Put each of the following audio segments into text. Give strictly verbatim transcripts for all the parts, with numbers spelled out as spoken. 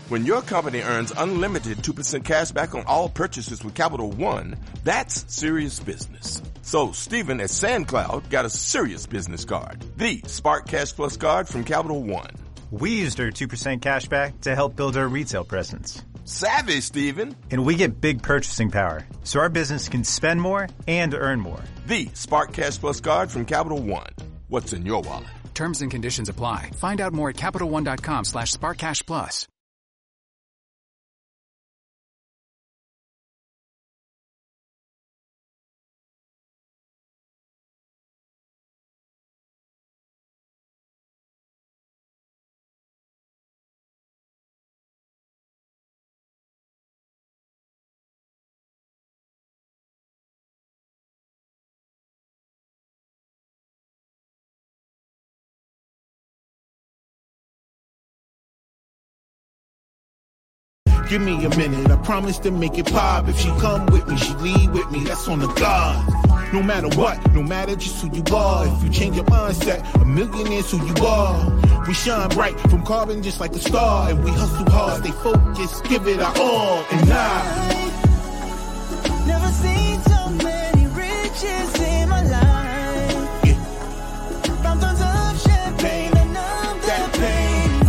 When your company earns unlimited two percent cash back on all purchases with Capital One, that's serious business. So Stephen at SandCloud got a serious business card, the Spark Cash Plus card from Capital One. We used our two percent cash back to help build our retail presence. Savvy, Stephen. And we get big purchasing power, so our business can spend more and earn more. The Spark Cash Plus card from Capital One. What's in your wallet? Terms and conditions apply. Find out more at CapitalOne.com slash SparkCashPlus. Give me a minute, I promise to make it pop. If she come with me, she leave with me, that's on the God. No matter what, no matter just who you are. If you change your mindset, a millionaire's who you are. We shine bright from carbon just like a star. And we hustle hard, stay focused, give it our all. And I never seen so many riches in my life. Yeah. Fountains of champagne and numb that pain.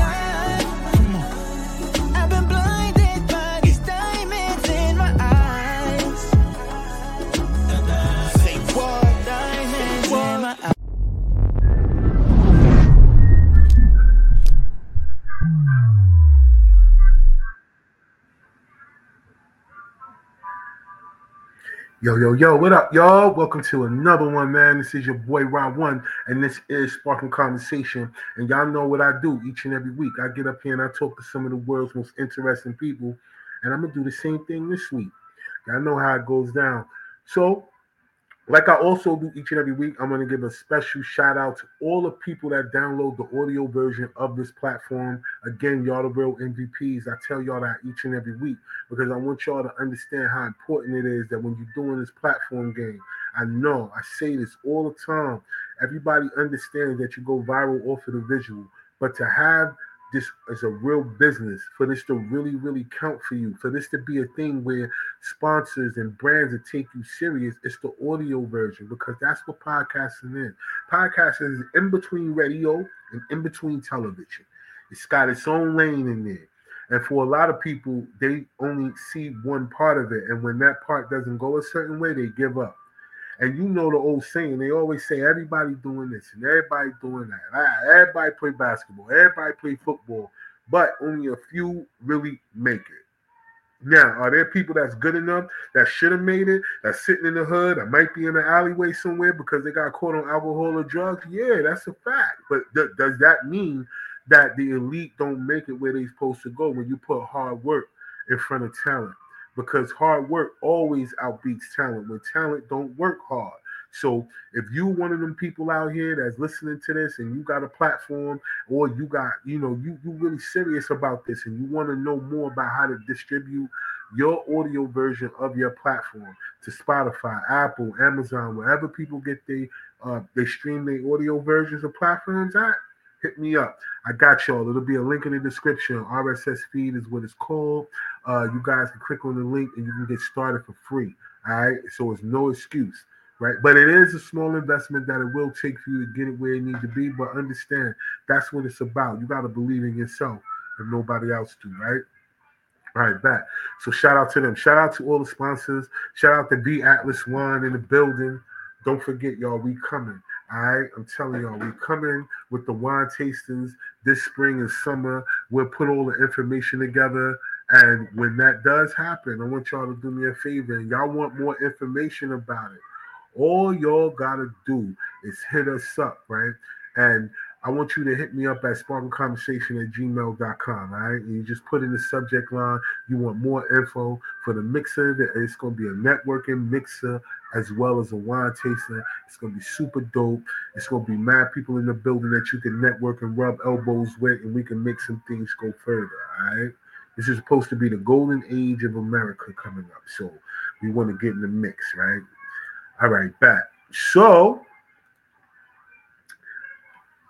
Yo, yo, yo, what up, y'all? Welcome to another one, man. This is your boy, Rob One, and this is Sparking Conversation. And y'all know what I do each and every week. I get up here and I talk to some of the world's most interesting people, and I'm going to do the same thing this week. Y'all know how it goes down. So, like I also do each and every week, I'm going to give a special shout out to all the people that download the audio version of this platform. Again, y'all the real M V Ps. I tell y'all that each and every week because I want y'all to understand how important it is that when you're doing this platform game, I know, I say this all the time, everybody understands that you go viral off of the visual, but to have this as a real business, for this to really, really count for you, for this to be a thing where sponsors and brands that take you serious, it's the audio version, because that's what podcasting is. Podcasting is in between radio and in between television. It's got its own lane in there. And for a lot of people, they only see one part of it. And when that part doesn't go a certain way, they give up. And you know the old saying, they always say everybody doing this and everybody doing that. Ah, everybody play basketball, everybody play football, but only a few really make it. Now, are there people that's good enough that should have made it, that's sitting in the hood, that might be in the alleyway somewhere because they got caught on alcohol or drugs? Yeah, that's a fact. But th- does that mean that the elite don't make it where they're supposed to go when you put hard work in front of talent? Because hard work always outbeats talent when talent don't work hard. So if you one of them people out here that's listening to this and you got a platform, or you got, you know, you you really serious about this and you want to know more about how to distribute your audio version of your platform to Spotify, Apple, Amazon, wherever people get they uh they stream their audio versions of platforms at, hit me up. I got y'all. It'll be a link in the description. R S S feed is what it's called. Uh, you guys can click on the link and you can get started for free. All right. So it's no excuse, right? But it is a small investment that it will take for you to get it where it needs to be. But understand, that's what it's about. You got to believe in yourself if nobody else do, right? All right, back. So shout out to them. Shout out to all the sponsors. Shout out to B Atlas One in the building. Don't forget, y'all, we coming. All right, I'm telling y'all, we coming with the wine tastings this spring and summer. We'll put all the information together. And when that does happen, I want y'all to do me a favor. And y'all want more information about it, all y'all got to do is hit us up, right? And I want you to hit me up at sparkle conversation at gmail dot com, all right? And you just put in the subject line, you want more info for the mixer. It's going to be a networking mixer as well as a wine tasting. It's going to be super dope. It's going to be mad people in the building that you can network and rub elbows with, and we can make some things go further, all right? This is supposed to be the golden age of America coming up, so we want to get in the mix, right? All right, back. So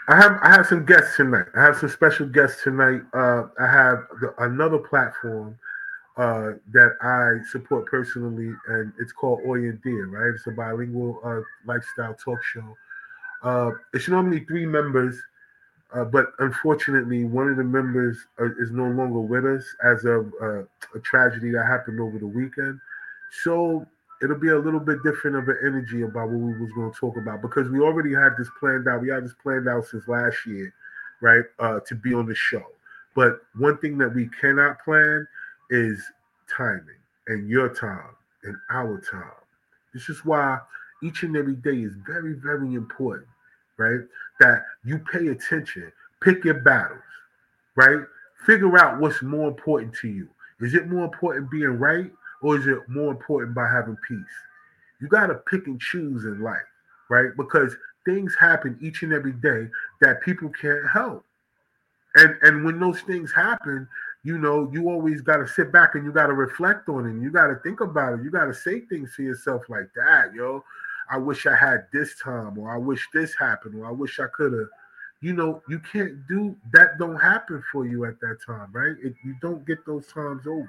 I have I have some guests tonight. I have some special guests tonight. Uh, I have the, another platform uh, that I support personally, and it's called Oy and Dear, right? It's a bilingual uh, lifestyle talk show. Uh, it's normally three members, uh, but unfortunately, one of the members uh, is no longer with us as of uh, a tragedy that happened over the weekend. So it'll be a little bit different of an energy about what we was going to talk about because we already had this planned out. We had this planned out since last year, right? Uh, to be on the show. But one thing that we cannot plan is timing and your time and our time. This is why each and every day is very, very important, right? That you pay attention, pick your battles, right? Figure out what's more important to you. Is it more important being right or is it more important by having peace? You got to pick and choose in life, right? Because things happen each and every day that people can't help. And and when those things happen, you know, you always got to sit back and you got to reflect on it. And you got to think about it. You got to say things to yourself like that, yo. I wish I had this time, or I wish this happened, or I wish I could have. You know, you can't do that. Don't happen for you at that time, right? It, you don't get those times over.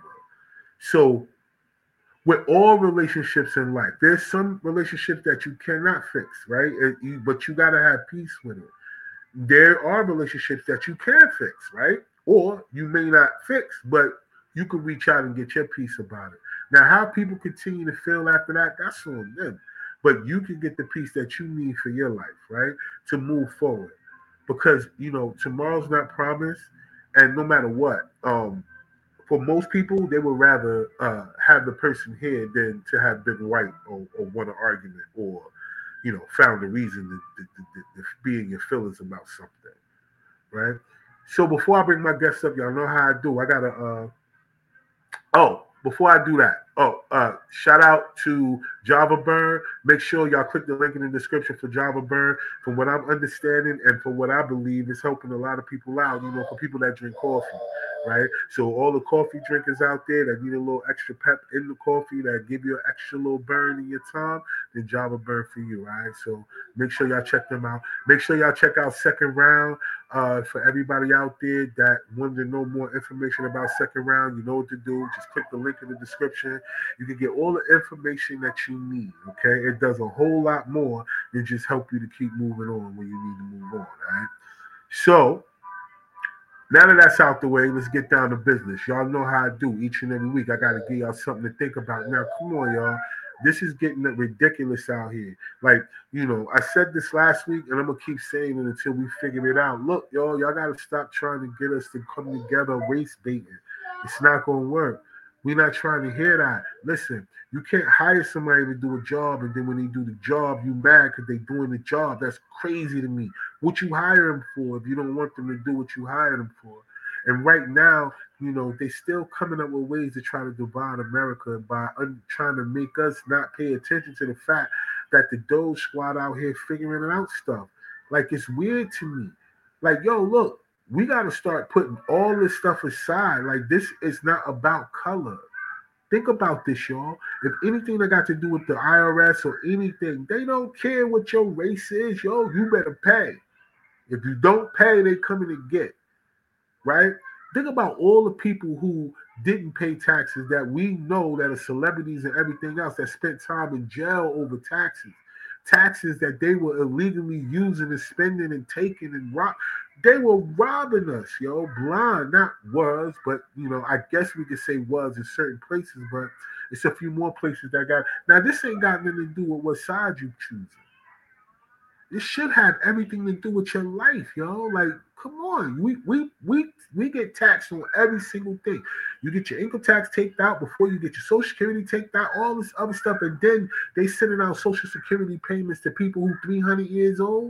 So with all relationships in life, there's some relationships that you cannot fix, right? It, you, but you got to have peace with it. There are relationships that you can fix, right? Or you may not fix, but you can reach out and get your peace about it. Now, how people continue to feel after that, that's on them. But you can get the peace that you need for your life, right? To move forward. Because, you know, tomorrow's not promised. And no matter what, um, for most people, they would rather uh, have the person here than to have been right or, or won an argument or, you know, found a reason to, to, to, to be in your feelings about something, right? So before I bring my guests up, y'all know how I do. I gotta. Uh, oh, before I do that, oh, uh, shout out to Java Burn. Make sure y'all click the link in the description for Java Burn. From what I'm understanding and from what I believe, it's helping a lot of people out. You know, for people that drink coffee, right? So all the coffee drinkers out there that need a little extra pep in the coffee that give you an extra little burn in your tongue, then Java Burn for you, right? So make sure y'all check them out. Make sure y'all check out Second Round. Uh, for everybody out there that wanted to know more information about Second Round, you know what to do. Just click the link in the description. You can get all the information that you need, okay? It does a whole lot more than just help you to keep moving on when you need to move on, all right? So, now that that's out the way, let's get down to business. Y'all know how I do each and every week. I got to give y'all something to think about. Now, come on, y'all. This is getting ridiculous out here. Like, you know, I said this last week, and I'm going to keep saying it until we figure it out. Look, y'all, y'all got to stop trying to get us to come together race baiting. It's not going to work. We're not trying to hear that. Listen, you can't hire somebody to do a job, and then when they do the job, you mad because they doing the job. That's crazy to me. What you hire them for if you don't want them to do what you hired them for? And right now, you know, they still coming up with ways to try to divide America by un- trying to make us not pay attention to the fact that the Doge Squad out here figuring out stuff. Like, it's weird to me. Like, yo, look, we got to start putting all this stuff aside. Like, this is not about color. Think about this, y'all. If anything that got to do with the I R S or anything, they don't care what your race is, yo. You better pay. If you don't pay, they coming to get. Right? Think about all the people who didn't pay taxes that we know that are celebrities and everything else that spent time in jail over taxes. Taxes that they were illegally using and spending and taking and rob. They were robbing us, yo, blind. Not was, but, you know, I guess we could say was in certain places, but it's a few more places that got. Now, this ain't got nothing to do with what side you choosing. This should have everything to do with your life, yo. Like, come on. We we we we get taxed on every single thing. You get your income tax taken out before you get your Social Security taken out, all this other stuff, and then they sending out Social Security payments to people who three hundred years old.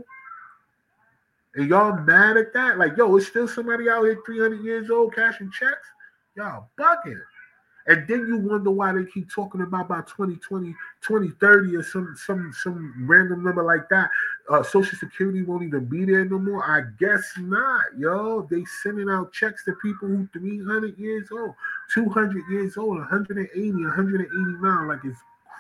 And y'all mad at that? Like, yo, it's still somebody out here three hundred years old cashing checks? Y'all bugging. And then you wonder why they keep talking about by twenty twenty, twenty thirty or some some some random number like that. Uh, Social Security won't even be there no more. I guess not, yo. They sending out checks to people who three hundred years old, two hundred years old, one hundred eighty, one hundred eighty-nine. Like, it's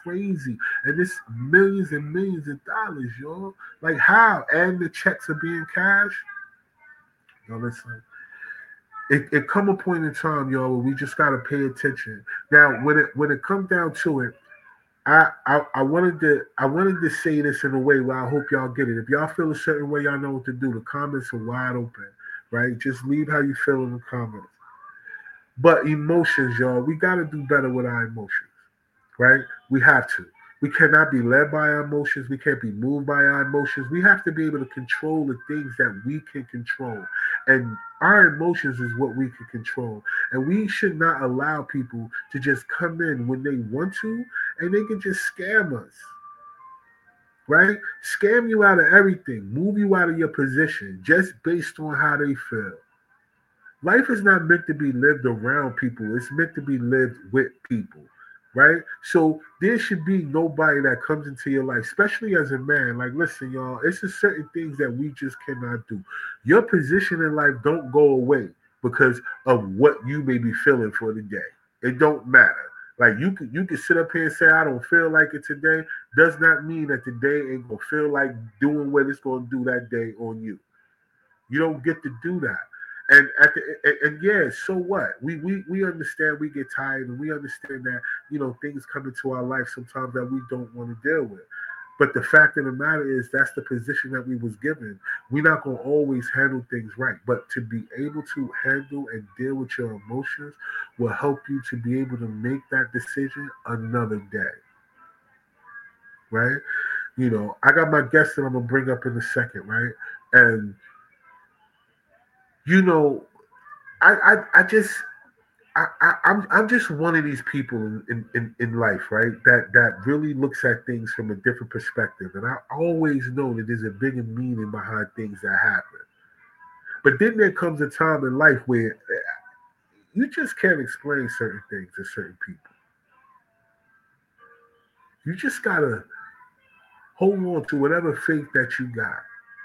crazy. And it's millions and millions of dollars, yo. Like how? And the checks are being cashed. Yo, listen. It, it come a point in time, yo, where we just gotta pay attention. Now, when it when it comes down to it, I, I I wanted to I wanted to say this in a way where I hope y'all get it. If y'all feel a certain way, y'all know what to do. The comments are wide open, right? Just leave how you feel in the comments. But emotions, y'all, we got to do better with our emotions, right? We have to. We cannot be led by our emotions. We can't be moved by our emotions. We have to be able to control the things that we can control. And our emotions is what we can control. And we should not allow people to just come in when they want to, and they can just scam us, right? Scam you out of everything, move you out of your position just based on how they feel. Life is not meant to be lived around people. It's meant to be lived with people, right? So there should be nobody that comes into your life, especially as a man. Like, listen, y'all, it's just certain things that we just cannot do. Your position in life don't go away because of what you may be feeling for the day. It don't matter. Like, you can, you can sit up here and say, I don't feel like it today. Does not mean that the day ain't going to feel like doing what it's going to do that day on you. You don't get to do that. And at the, and, and yeah, so what? We we we understand we get tired, and we understand that, you know, things come into our life sometimes that we don't want to deal with. But the fact of the matter is that's the position that we was given. We're not gonna always handle things right, but to be able to handle and deal with your emotions will help you to be able to make that decision another day. Right? You know, I got my guest that I'm gonna bring up in a second, right? And you know, I I, I just I, I I'm I'm just one of these people in, in, in life, right? That that really looks at things from a different perspective. And I always know that there's a bigger meaning behind things that happen. But then there comes a time in life where you just can't explain certain things to certain people. You just gotta hold on to whatever faith that you got,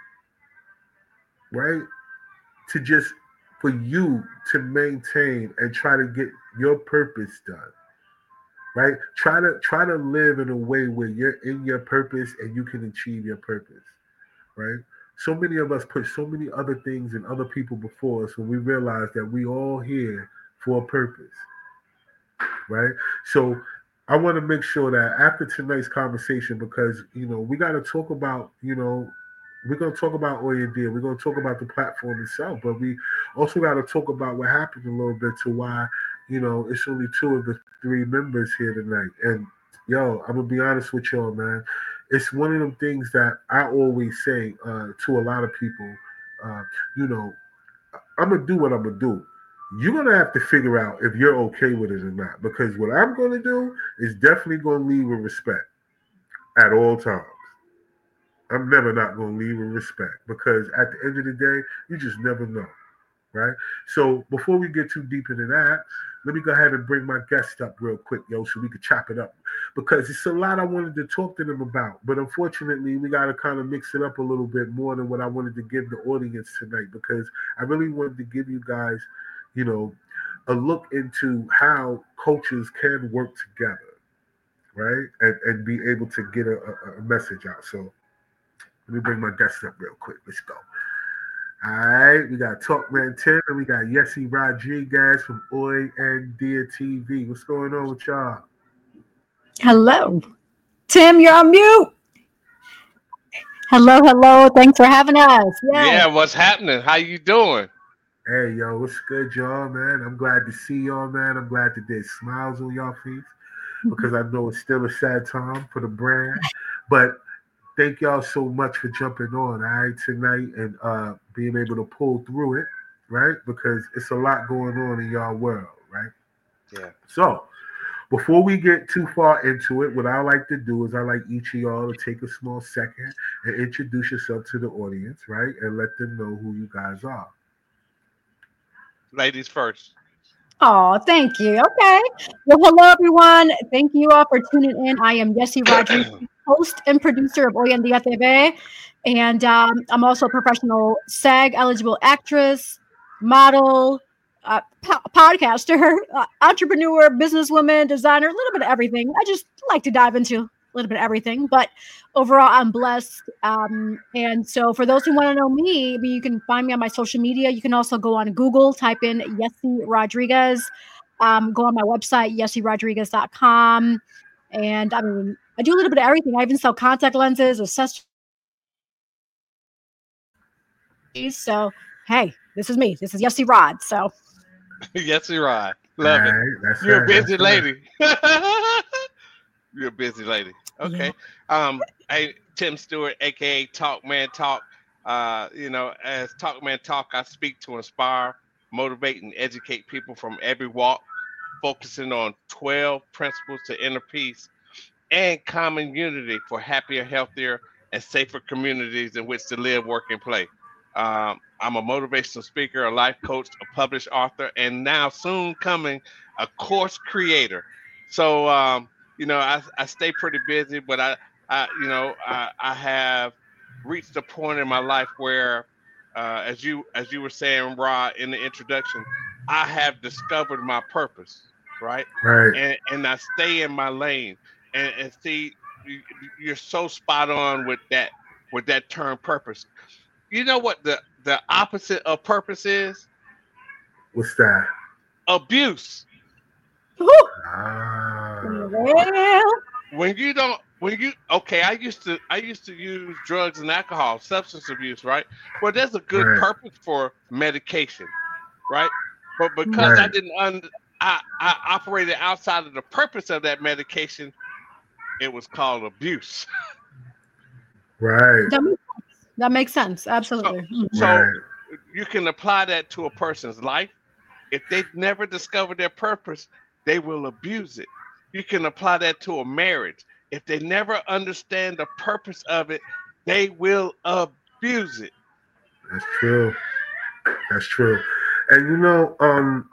right? To just for you to maintain and try to get your purpose done, right? Try to try to live in a way where you're in your purpose and you can achieve your purpose, right? So many of us put so many other things and other people before us when we realize that we all here for a purpose, right? So I want to make sure that after tonight's conversation, because, you know, we got to talk about, you know, we're going to talk about Oyendia. We're going to talk about the platform itself, but we also got to talk about what happened a little bit to why, you know, it's only two of the three members here tonight. And, yo, I'm going to be honest with y'all, man. It's one of them things that I always say uh, to a lot of people, uh, you know, I'm going to do what I'm going to do. You're going to have to figure out if you're okay with it or not, because what I'm going to do is definitely going to lead with respect at all times. I'm never not going to leave with respect, because at the end of the day, you just never know, right? So before we get too deep into that, let me go ahead and bring my guest up real quick, yo, so we can chop it up, because it's a lot I wanted to talk to them about. But unfortunately, we got to kind of mix it up a little bit more than what I wanted to give the audience tonight, because I really wanted to give you guys, you know, a look into how cultures can work together, right? And, and be able to get a, a, a message out. So let me bring my guest up real quick. Let's go. All right, we got Talkman Tim and we got Yessie Rodriguez from Oyendia T V. What's going on with y'all? Hello. Tim, you're on mute. Hello, hello. Thanks for having us. Yes. Yeah, what's happening? How you doing? Hey, yo, what's good, y'all, man? I'm glad to see y'all, man. I'm glad that there's smiles on y'all face, because I know it's still a sad time for the brand. But thank y'all so much for jumping on, all right, tonight, and uh, being able to pull through it, right? Because it's a lot going on in y'all world, right? Yeah. So before we get too far into it, what I like to do is I like each of y'all to take a small second and introduce yourself to the audience, right? And let them know who you guys are. Ladies first. Oh, thank you. Okay. Well, hello, everyone. Thank you all for tuning in. I am Yessie Rodriguez, host and producer of Oyendia T V. And um, I'm also a professional SAG eligible actress, model, uh, po- podcaster, uh, entrepreneur, businesswoman, designer, a little bit of everything. I just like to dive into a little bit of everything, but overall, I'm blessed. Um, and so, for those who want to know me, I mean, you can find me on my social media. You can also go on Google, type in Yessie Rodriguez, um, go on my website, yessie rodriguez dot com. And I mean, I do a little bit of everything. I even sell contact lenses, accessories. So, hey, this is me. This is Yessie Rod. So, Yessie Rod. Love All it. right, that's You're right, a busy that's right. lady. You're a busy lady. Okay. Yeah. Um, hey, Tim Stewart, aka Talk Man Talk. Uh, you know, as Talk Man Talk, I speak to inspire, motivate, and educate people from every walk, focusing on twelve principles to inner peace and common unity for happier, healthier, and safer communities in which to live, work, and play. Um, I'm a motivational speaker, a life coach, a published author, and now soon coming a course creator. So, um, you know, I, I stay pretty busy, but I, I you know, I, I have reached a point in my life where, uh, as you as you were saying, Rod, in the introduction, I have discovered my purpose, right? Right. And and I stay in my lane. And, and see, you, you're so spot on with that with that term purpose. You know what the the opposite of purpose is? What's that? Abuse. Ah. Well, When you don't, when you okay, I used to I used to use drugs and alcohol, substance abuse, right? Well, there's a good Right. purpose for medication, right? But because I Right. didn't un, I I operated outside of the purpose of that medication, it was called abuse. Right. that makes sense. That makes sense. So, Absolutely. Mm. so Right. you can apply that to a person's life. If they've never discovered their purpose, they will abuse it. You can apply that to a marriage. If they never understand the purpose of it, they will abuse it. That's true. That's true. And you know, um,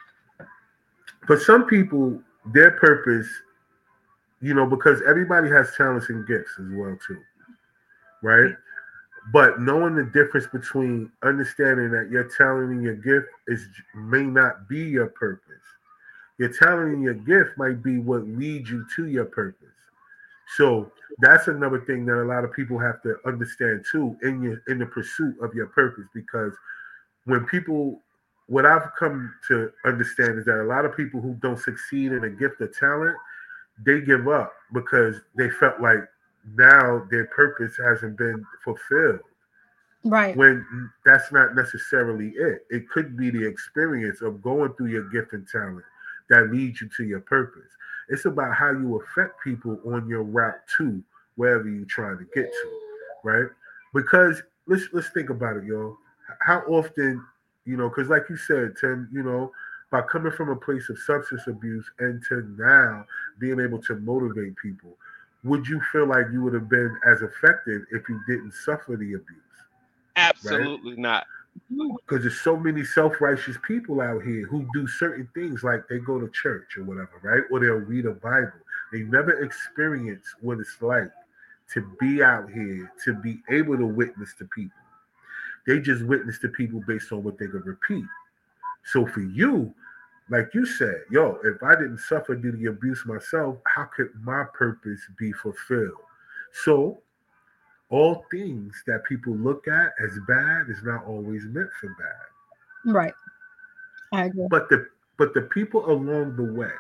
for some people, their purpose, you know, because everybody has talents and gifts as well too, right? But knowing the difference between understanding that your talent and your gift is may not be your purpose. Your talent and your gift might be what leads you to your purpose. So that's another thing that a lot of people have to understand too in your in the pursuit of your purpose. Because when people, what I've come to understand is that a lot of people who don't succeed in a gift or talent, they give up because they felt like now their purpose hasn't been fulfilled. Right. When that's not necessarily it. It could be the experience of going through your gift and talent that leads you to your purpose. It's about how you affect people on your route to wherever you're trying to get to, right? Because let's let's think about it, y'all. How often, you know, because like you said, Tim, you know, by coming from a place of substance abuse and to now being able to motivate people, would you feel like you would have been as effective if you didn't suffer the abuse? Absolutely not. Because there's so many self-righteous people out here who do certain things, like they go to church or whatever, right? Or they'll read a Bible. They never experience what it's like to be out here, to be able to witness to people. They just witness to people based on what they could repeat. So for you, like you said, yo, if I didn't suffer due to the abuse myself, how could my purpose be fulfilled? So all things that people look at as bad is not always meant for bad. Right. I agree. But the but the people along the way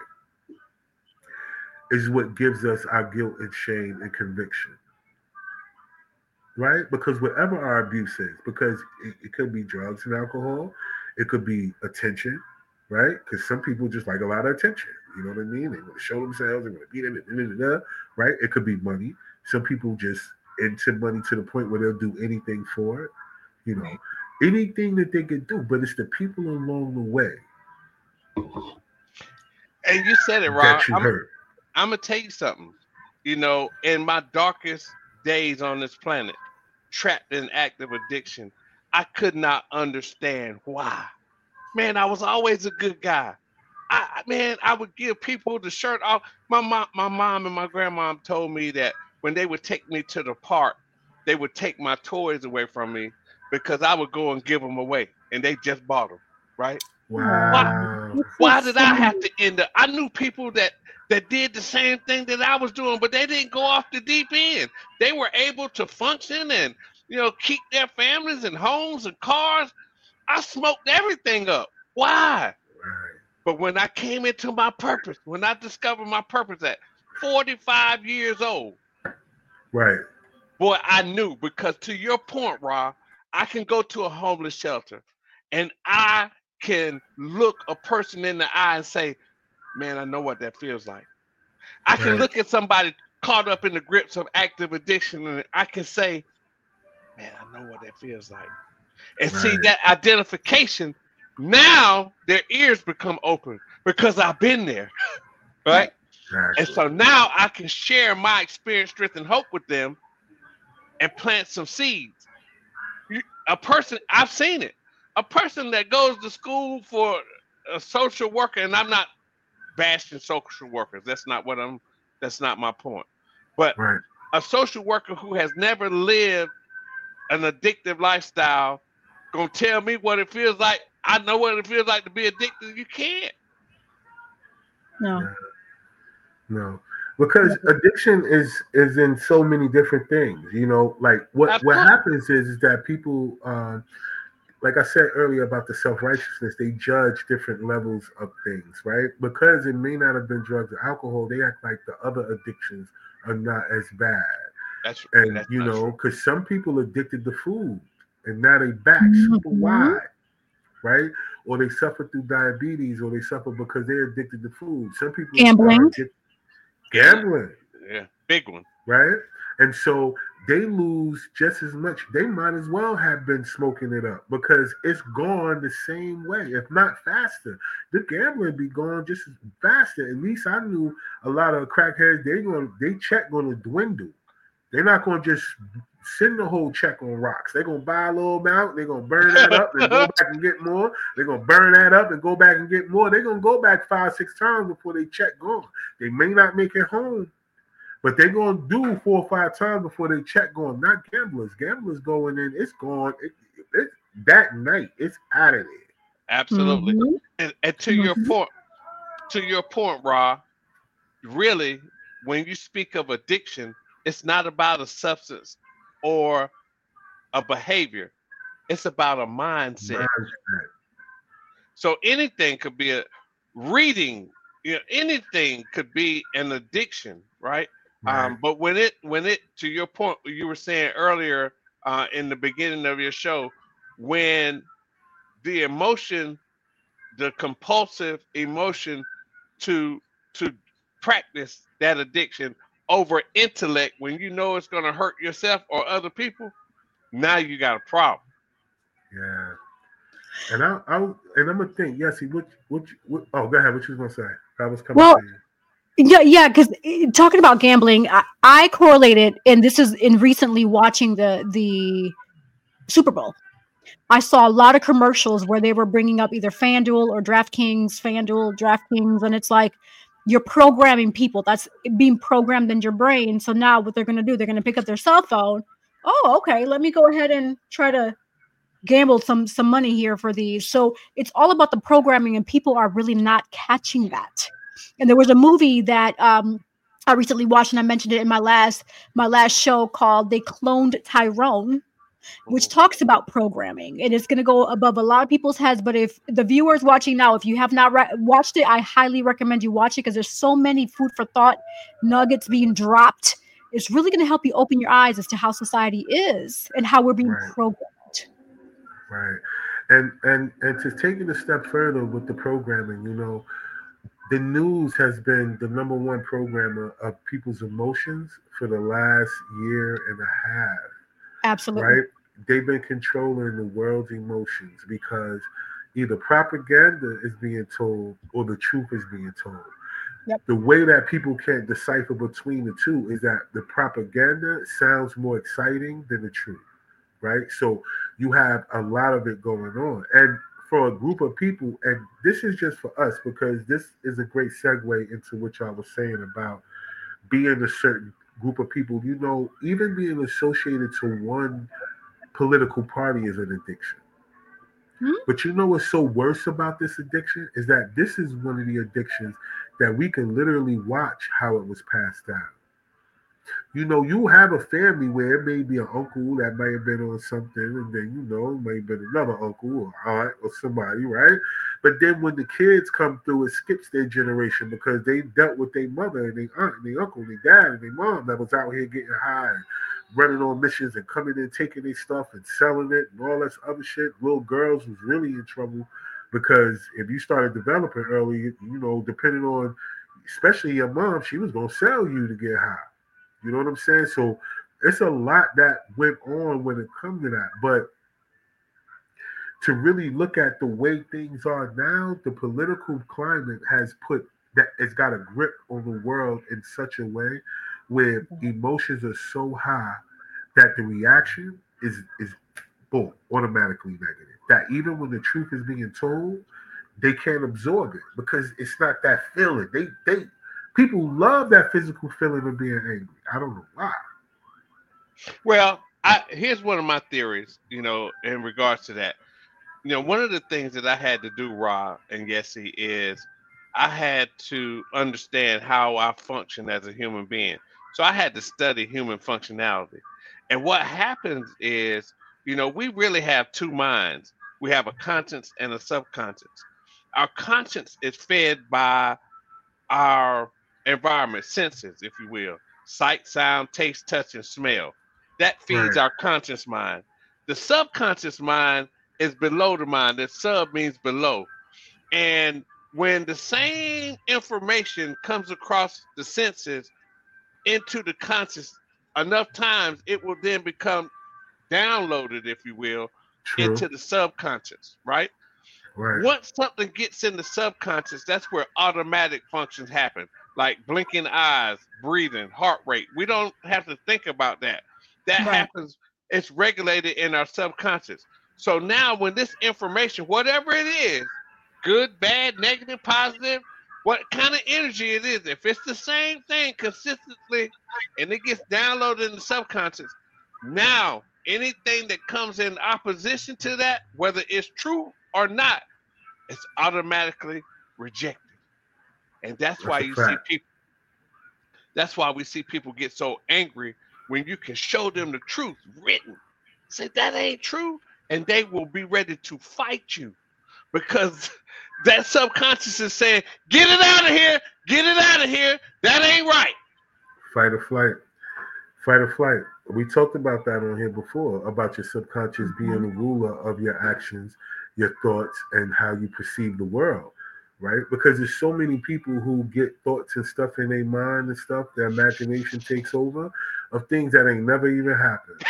is what gives us our guilt and shame and conviction. Right? Because whatever our abuse is, because it, it could be drugs and alcohol, it could be attention, right? Because some people just like a lot of attention. You know what I mean? They want to show themselves, they want to be them, blah, blah, blah, right? It could be money. Some people just into money to the point where they'll do anything for it, you know, anything that they can do. But it's the people along the way And you said it, Rob. that you I'm, hurt. I'm gonna tell you something. You know, in my darkest days on this planet, trapped in active addiction, I could not understand why. Man, I was always a good guy. I man, I would give people the shirt off. My mom, my mom and my grandmom told me that when they would take me to the park, they would take my toys away from me because I would go and give them away, and they just bought them, right? Wow. Why, why did I have to end up? I knew people that that did the same thing that I was doing, but they didn't go off the deep end. They were able to function and, you know, keep their families and homes and cars. I smoked everything up. Why? Right. But when I came into my purpose, when I discovered my purpose at forty-five years old, Right. boy, I knew, because to your point, Ra, I can go to a homeless shelter and I can look a person in the eye and say, man, I know what that feels like. I can Right. look at somebody caught up in the grips of active addiction and I can say, man, I know what that feels like. And see Right. that identification, now their ears become open because I've been there, right? Exactly. And so now I can share my experience, strength, and hope with them and plant some seeds. You, a person, I've seen it, a person that goes to school for a social worker, and I'm not bashing social workers. That's not what I'm, that's not my point. But Right. a social worker who has never lived an addictive lifestyle gonna tell me what it feels like. I know what it feels like to be addicted. You can't. No. Yeah. No, because addiction is is in so many different things. You know, like what what Absolutely. happens is, is that people, um, like I said earlier about the self righteousness, they judge different levels of things, right? Because it may not have been drugs or alcohol, they act like the other addictions are not as bad. That's And that's you not know, true. because some people addicted to food, and now they back super Mhm. wide, right? Or they suffer through diabetes, or they suffer because they're addicted to food. Some people Gambling. are addicted gambling, Yeah, big one. right? And so they lose just as much. They might as well have been smoking it up because it's gone the same way, if not faster. The gambling be gone just as faster. At least I knew a lot of crackheads. They going they check going to dwindle. They're not going to just send the whole check on rocks. They're going to buy a little amount. They're going to burn that up and go back and get more. They're going to burn that up and go back and get more. They're going to go back five, six times before they check gone. They may not make it home, but they're going to do four or five times before they check gone. Not gamblers. Gamblers going in, it's gone. It, it, it, that night, it's out of there. Absolutely. Mhm. And, and to your Mhm. point, to your point, Ra, really, when you speak of addiction, it's not about a substance or a behavior. It's about a mindset. Mindset. So anything could be a reading, you know, anything could be an addiction, right? Right. Um, but when it when it to your point you were saying earlier uh, in the beginning of your show, when the emotion, the compulsive emotion to to practice that addiction over intellect, when you know it's going to hurt yourself or other people, now you got a problem. Yeah. And I, I and I'm gonna think, yes, he which, which, which, oh, go ahead. What you was gonna say? I was coming Well, to you. Yeah, yeah, because talking about gambling, I, I correlated, and this is in recently watching the the Super Bowl. I saw a lot of commercials where they were bringing up either FanDuel or DraftKings, FanDuel, DraftKings, and it's like you're programming people. That's being programmed in your brain. So now what they're going to do, they're going to pick up their cell phone. Oh, okay, let me go ahead and try to gamble some some money here for these. So it's all about the programming, and people are really not catching that. And there was a movie that um, I recently watched, and I mentioned it in my last my last show called "They Cloned Tyrone," which talks about programming, and it's going to go above a lot of people's heads. But if the viewers watching now, if you have not re- watched it, I highly recommend you watch it because there's so many food for thought nuggets being dropped. It's really going to help you open your eyes as to how society is and how we're being Right. programmed. Right. And and and to take it a step further with the programming, you know, the news has been the number one programmer of people's emotions for the last year and a half, Absolutely. right? They've been controlling the world's emotions because either propaganda is being told or the truth is being told. Yep. The way that people can't decipher between the two is that the propaganda sounds more exciting than the truth, right? So you have a lot of it going on. And for a group of people, and this is just for us because this is a great segue into what y'all was saying about being a certain group of people. You know, even being associated to one political party is an addiction. Hmm? But you know what's so worse about this addiction is that this is one of the addictions that we can literally watch how it was passed down. You know, you have a family where it may be an uncle that may have been on something, and then you know, it may have been another uncle or aunt or somebody, right? But then when the kids come through, it skips their generation because they dealt with their mother and their aunt and their uncle and their dad and their mom that was out here getting high and running on missions and coming in, taking their stuff and selling it and all this other shit. Little girls was really in trouble because if you started developing early, you know, depending on, especially your mom, she was gonna sell you to get high. You know what I'm saying? So it's a lot that went on when it comes to that. But to really look at the way things are now, the political climate has put that it's got a grip on the world in such a way where emotions are so high that the reaction is is boom, automatically negative. That even when the truth is being told, they can't absorb it because it's not that feeling. They they People love that physical feeling of being angry. I don't know why. Well, I here's one of my theories, you know, in regards to that. You know, one of the things that I had to do, Ra and Yessie, is I had to understand how I function as a human being. So I had to study human functionality. And what happens is, you know, we really have two minds. We have a conscious and a subconscious. Our conscience is fed by our environment, senses, if you will, sight, sound, taste, touch, and smell. That feeds Right. our conscious mind. The subconscious mind is below the mind. The sub means below. And when the same information comes across the senses into the conscious enough times, it will then become downloaded, if you will, True. into the subconscious, right? Right. Once something gets in the subconscious, that's where automatic functions happen, like blinking eyes, breathing, heart rate. We don't have to think about that. That Right. happens, it's regulated in our subconscious. So now when this information, whatever it is, good, bad, negative, positive, what kind of energy it is, if it's the same thing consistently and it gets downloaded in the subconscious, now anything that comes in opposition to that, whether it's true or not, it's automatically rejected. And that's, That's why a you see fact. people, that's why we see people get so angry when you can show them the truth written. Say that ain't true, and they will be ready to fight you because that subconscious is saying, get it out of here, get it out of here, that ain't right. Fight or flight. Fight or flight. We talked about that on here before, about your subconscious being the ruler of your actions, your thoughts, and how you perceive the world, right? Because there's so many people who get thoughts and stuff in their mind and stuff, their imagination takes over of things that ain't never even happened.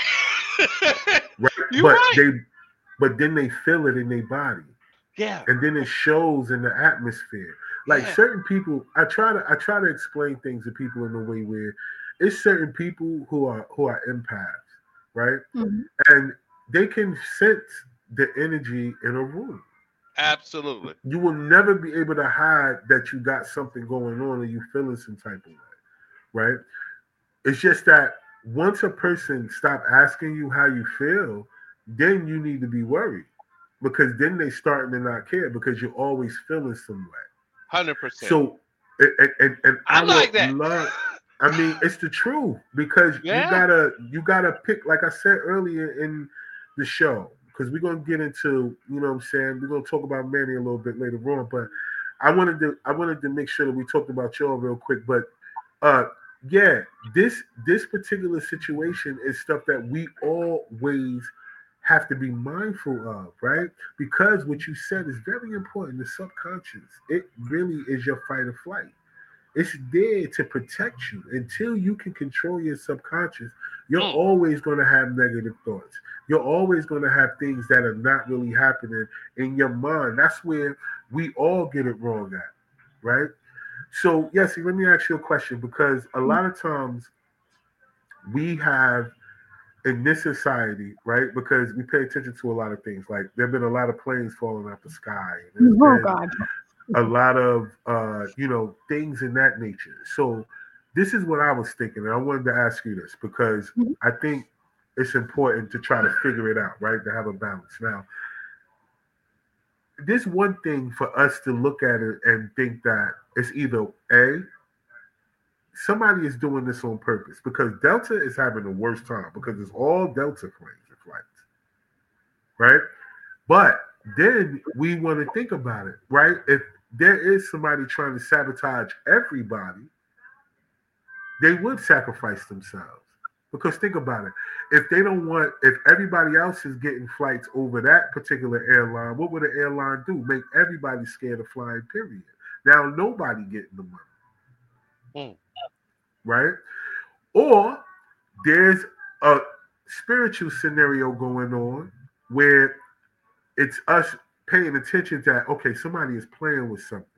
Right? You're but right. they but then they feel it in their body. Yeah. And then it shows in the atmosphere. Like Yeah. certain people, I try to I try to explain things to people in a way where it's certain people who are who are empaths, right? Mhm. And they can sense the energy in a room. Absolutely. You will never be able to hide that you got something going on and you feeling some type of way, right? It's just that once a person stop asking you how you feel, then you need to be worried because then they starting to not care because you're always feeling some way. one hundred percent. So, and, and, and I I like would that. love. I mean, it's the truth because Yeah. you gotta you gotta pick. Like I said earlier in the show, because we're gonna get into, you know what I'm saying, we're gonna talk about Manny a little bit later on. But I wanted to I wanted to make sure that we talked about y'all real quick. But uh, yeah, this this particular situation is stuff that we always have to be mindful of, right? Because what you said is very important. The subconscious, it really is your fight or flight. It's there to protect you. Until you can control your subconscious, you're Mm. always going to have negative thoughts. You're always going to have things that are not really happening in your mind. That's where we all get it wrong at, right? So, Yessie, let me ask you a question because a lot of times we have in this society, right? Because we pay attention to a lot of things. Like there have been a lot of planes falling out the sky. There's Oh been God. a lot of uh, you know, things in that nature. So this is what I was thinking, and I wanted to ask you this because Mhm. I think it's important to try to figure it out, right? To have a balance. Now, this one thing for us to look at it and think that it's either A, somebody is doing this on purpose, because Delta is having the worst time because it's all Delta planes and flights, right? But then we want to think about it, right? If there is somebody trying to sabotage everybody, they would sacrifice themselves. Because think about it. If they don't want, if everybody else is getting flights over that particular airline, what would an airline do? Make everybody scared of flying, period. Now nobody getting the money. Mm. Right? Or there's a spiritual scenario going on where it's us paying attention that, okay, somebody is playing with something.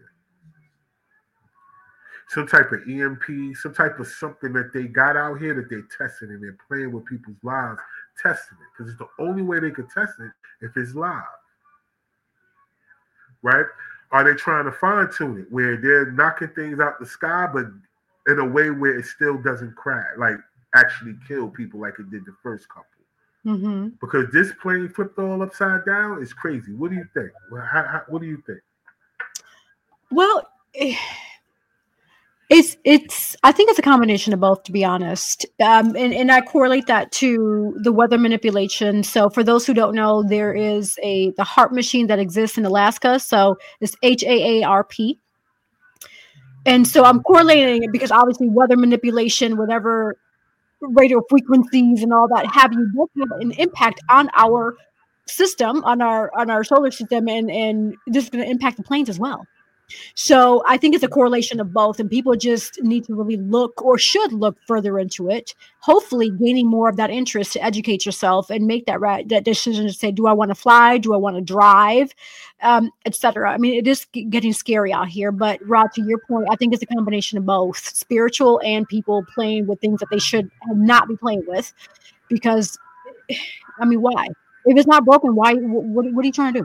Some type of E M P, some type of something that they got out here that they're testing, and they're playing with people's lives, testing it. Because it's the only way they could test it if it's live. Right? Are they trying to fine tune it where they're knocking things out the sky, but in a way where it still doesn't crash, like actually kill people like it did the first couple? Mm-hmm. Because this plane flipped all upside down is crazy. What do you think? How, how, what do you think? Well, it's it's. I think it's a combination of both, to be honest. Um, and, and I correlate that to the weather manipulation. So, for those who don't know, there is a the HAARP machine that exists in Alaska. So it's H A A R P. And so I'm correlating it because obviously weather manipulation, whatever radio frequencies and all that have you, both have an impact on our system, on our on our solar system, and and this is going to impact the planes as well. So I think it's a correlation of both, and people just need to really look, or should look, further into it. Hopefully, gaining more of that interest to educate yourself and make that right that decision to say, do I want to fly? Do I want to drive? Um, et cetera. I mean, it is getting scary out here. But Rod, to your point, I think it's a combination of both, spiritual and people playing with things that they should not be playing with. Because, I mean, why? If it's not broken, why? What, what are you trying to do?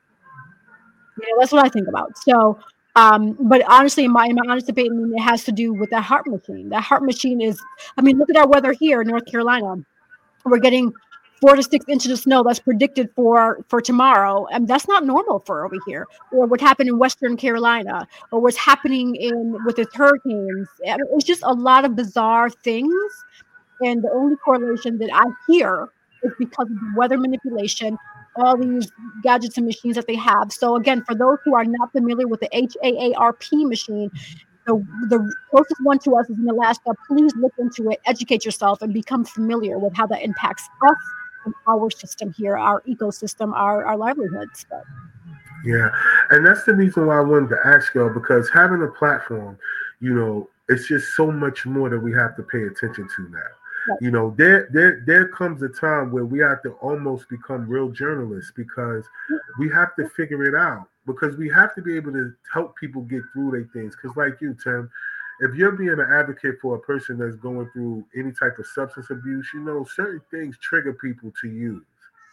You know, that's what I think about. So, um, but honestly, in my, in my honest opinion, it has to do with that HAARP machine. That HAARP machine is, I mean, look at our weather here in North Carolina. We're getting four to six inches of snow that's predicted for, for tomorrow. And that's not normal for over here. Or what happened in Western Carolina, or what's happening in with its hurricanes. I mean, it's just a lot of bizarre things. And the only correlation that I hear is because of the weather manipulation, all these gadgets and machines that they have. So again, for those who are not familiar with the H A A R P machine, the, the closest one to us is in Alaska. Please look into it, educate yourself, and become familiar with how that impacts us and our system here, our ecosystem, our, our livelihoods. But. Yeah, and that's the reason why I wanted to ask y'all, because having a platform, you know, it's just so much more that we have to pay attention to now. You know, there, there, there comes a time where we have to almost become real journalists, because we have to figure it out, because we have to be able to help people get through their things. Because like you, Tim, if you're being an advocate for a person that's going through any type of substance abuse, you know, certain things trigger people to use.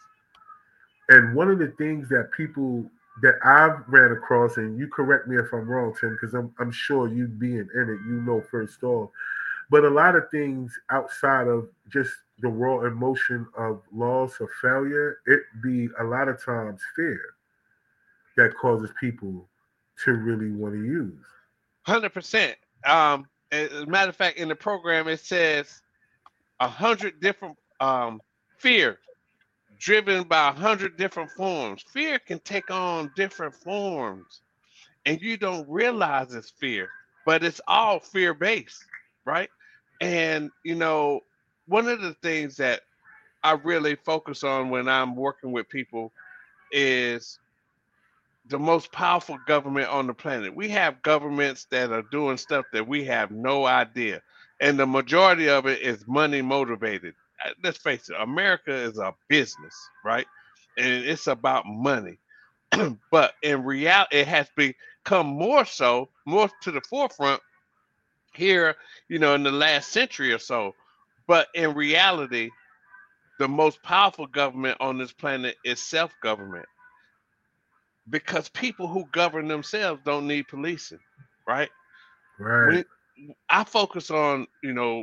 And one of the things that people that I've ran across, and you correct me if I'm wrong, Tim, because I'm, I'm sure you being in it, you know, first off, but a lot of things outside of just the raw emotion of loss or failure, it be a lot of times fear that causes people to really want to use. one hundred percent. Um, as a matter of fact, in the program, it says a hundred different um, fear driven by a hundred different forms. Fear can take on different forms, and you don't realize it's fear, but it's all fear-based, right? And, you know, one of the things that I really focus on when I'm working with people is the most powerful government on the planet. We have governments that are doing stuff that we have no idea. And the majority of it is money motivated. Let's face it, America is a business, right? And it's about money. But in reality, it has become more so, more to the forefront here, you know, in the last century or so. But in reality, the most powerful government on this planet is self-government, because people who govern themselves don't need policing, right? Right. When I focus on, you know,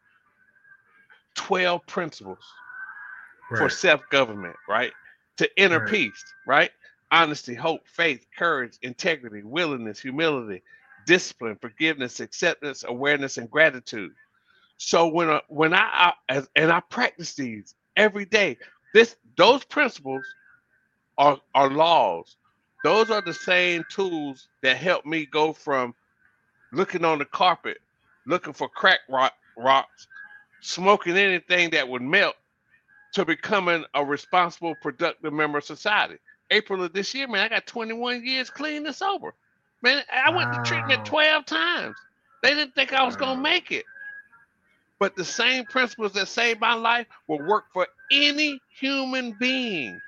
twelve principles right. for self-government, right? To inner right. peace, right? honesty, hope, faith, courage, integrity, willingness, humility, discipline, forgiveness, acceptance, awareness, and gratitude. So when I, when I, I as, and I practice these every day, this those principles are are laws. Those are the same tools that help me go from looking on the carpet, looking for crack rock, rocks, smoking anything that would melt, to becoming a responsible, productive member of society. April of this year, man, I got twenty-one years clean and sober. Man, I went to treatment twelve times. They didn't think I was going to make it. But the same principles that saved my life will work for any human being.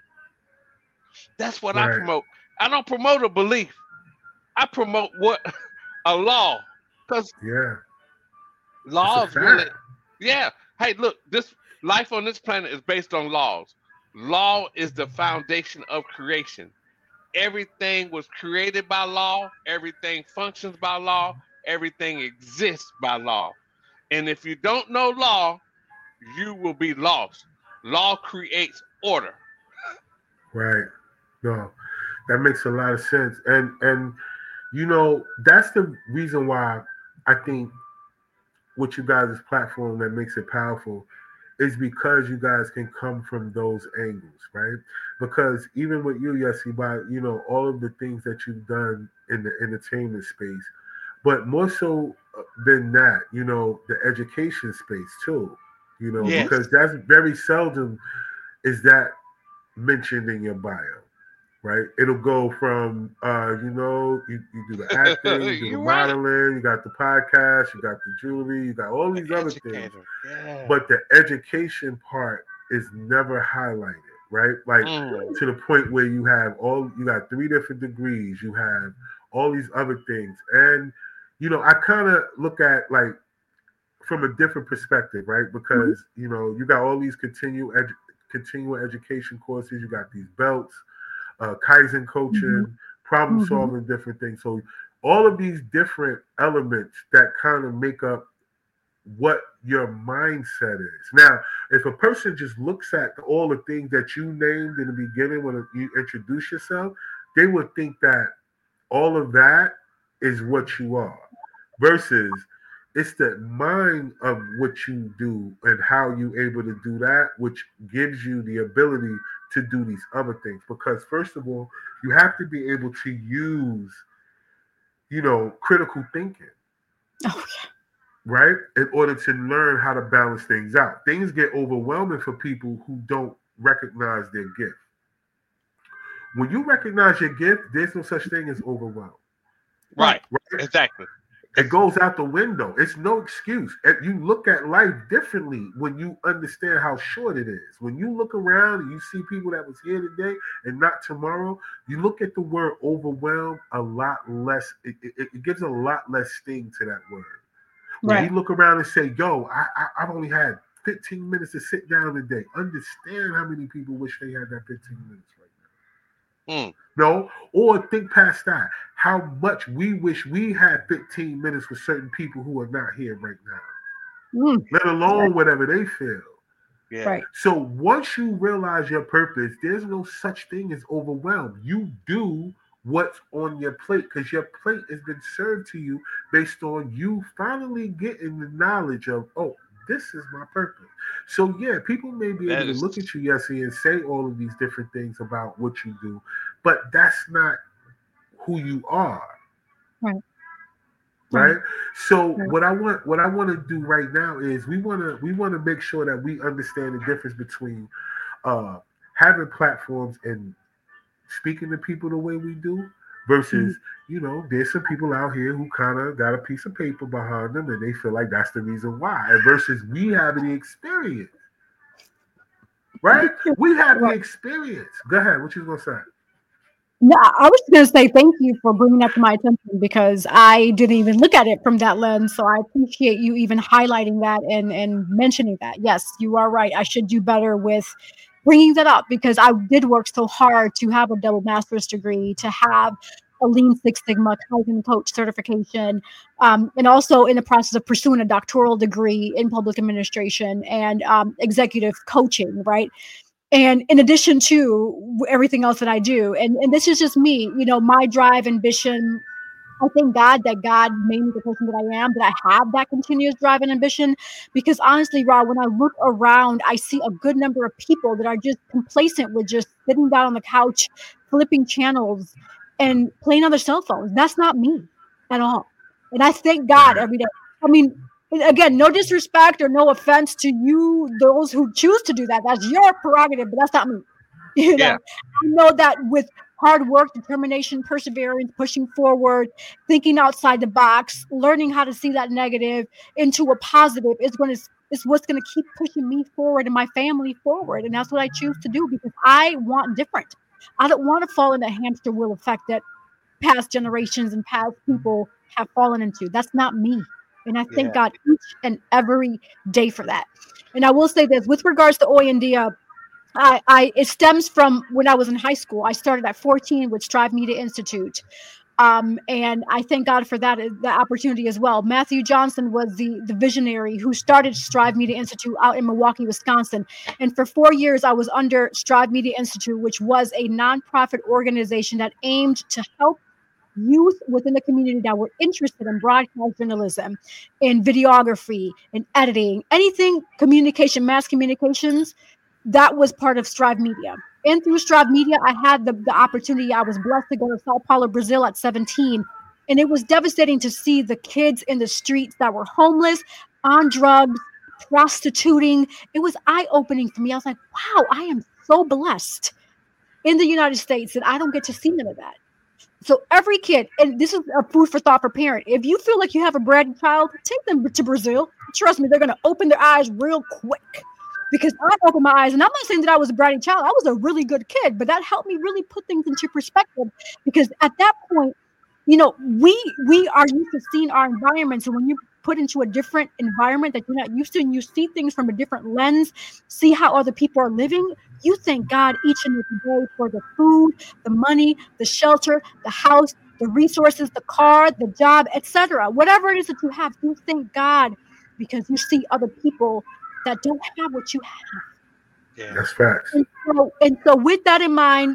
That's what right. I promote. I don't promote a belief. I promote what a law. Because yeah. laws really, yeah. Hey, look, this life on this planet is based on laws. Law is the foundation of creation. Everything was created by law. Everything functions by law. Everything exists by law. And if you don't know law, you will be lost. Law creates order. Right. No, that makes a lot of sense. And, and you know, that's the reason why I think with you guys' platform that makes it powerful is because you guys can come from those angles, right? Because even with you, Yessie, by, you know, all of the things that you've done in the entertainment space, but more so than that, you know, the education space too, you know, yes. because that's very seldom is that mentioned in your bio, right? It'll go from, uh, you know, you, you do the acting, you do the modeling, right. you got the podcast, you got the jewelry, you got all these the other educator. things. Yeah. But the education part is never highlighted, right? Like mm. to the point where you have all, you got three different degrees, you have all these other things. And, you know, I kind of look at like from a different perspective, right? Because, mm-hmm. you know, you got all these continual edu- continual education courses, you got these belts, uh, Kaizen coaching, mm-hmm. problem solving, mm-hmm. different things. So all of these different elements that kind of make up what your mindset is. Now, if a person just looks at all the things that you named in the beginning when you introduce yourself, they would think that all of that is what you are. Versus it's the mind of what you do and how you're able to do that, which gives you the ability to do these other things. Because first of all, you have to be able to use, you know, critical thinking. Oh, yeah. Right? In order to learn how to balance things out. Things get overwhelming for people who don't recognize their gift. When you recognize your gift, there's no such thing as overwhelm. Right. right? Exactly. It goes out the window. It's no excuse. You look at life differently when you understand how short it is. When you look around and you see people that was here today and not tomorrow, you look at the word overwhelmed a lot less. It, it, it gives a lot less sting to that word. When right. you look around and say, yo, I, I, I've only had fifteen minutes to sit down today. Understand how many people wish they had that fifteen minutes right now. Mm. No, or think past that. How much we wish we had fifteen minutes with certain people who are not here right now, mm. let alone right. whatever they feel. Yeah. Right. So once you realize your purpose, there's no such thing as overwhelmed. You do what's on your plate because your plate has been served to you based on you finally getting the knowledge of, oh, this is my purpose. So yeah, people may be that able is... to look at you, Yessie, and say all of these different things about what you do, but that's not who you are. Right. Right. So right. what I want, what I want to do right now is we want to, we want to make sure that we understand the difference between uh, having platforms and speaking to people the way we do versus, mm-hmm. you know, there's some people out here who kind of got a piece of paper behind them and they feel like that's the reason why. And versus we have the experience. Right? We have the experience. Go ahead. What you gonna say? No, I was going to say thank you for bringing that to my attention because I didn't even look at it from that lens. So I appreciate you even highlighting that and, and mentioning that. Yes, you are right. I should do better with bringing that up because I did work so hard to have a double master's degree, to have a Lean Six Sigma Kaizen coach certification, um, and also in the process of pursuing a doctoral degree in public administration and um, executive coaching, right? And in addition to everything else that I do, and, and this is just me, you know, my drive, ambition, I thank God that God made me the person that I am, that I have that continuous drive and ambition. Because honestly, Rob, when I look around, I see a good number of people that are just complacent with just sitting down on the couch, flipping channels and playing on their cell phones. That's not me at all. And I thank God every day. I mean, again, no disrespect or no offense to you, those who choose to do that. That's your prerogative, but that's not me. You know, Yeah. I know that with hard work, determination, perseverance, pushing forward, thinking outside the box, learning how to see that negative into a positive is going to is what's going to keep pushing me forward and my family forward. And that's what I choose to do because I want different. I don't want to fall in a hamster wheel effect that past generations and past people have fallen into. That's not me. And I thank Yeah. God each and every day for that. And I will say this with regards to Oyandia, I, I it stems from when I was in high school. I started at fourteen with Strive Media Institute. Um, and I thank God for that, that opportunity as well. Matthew Johnson was the, the visionary who started Strive Media Institute out in Milwaukee, Wisconsin. And for four years, I was under Strive Media Institute, which was a nonprofit organization that aimed to help youth within the community that were interested in broadcast journalism, in videography, in editing, anything communication, mass communications. That was part of Strive Media. And through Strive Media, I had the, the opportunity. I was blessed to go to Sao Paulo, Brazil at seventeen. And it was devastating to see the kids in the streets that were homeless, on drugs, prostituting. It was eye-opening for me. I was like, wow, I am so blessed in the United States that I don't get to see none of that. So every kid, and this is a food for thought for parent, if you feel like you have a bratty child, take them to Brazil. Trust me, they're going to open their eyes real quick. Because I opened my eyes, and I'm not saying that I was a bratty child. I was a really good kid, but that helped me really put things into perspective. Because at that point, you know, we we are used to seeing our environment. So when you put into a different environment that you're not used to, and you see things from a different lens, see how other people are living, you thank God each and every day for the food, the money, the shelter, the house, the resources, the car, the job, et cetera. Whatever it is that you have, you thank God because you see other people that don't have what you have. Yeah. That's facts. And so, and so with that in mind,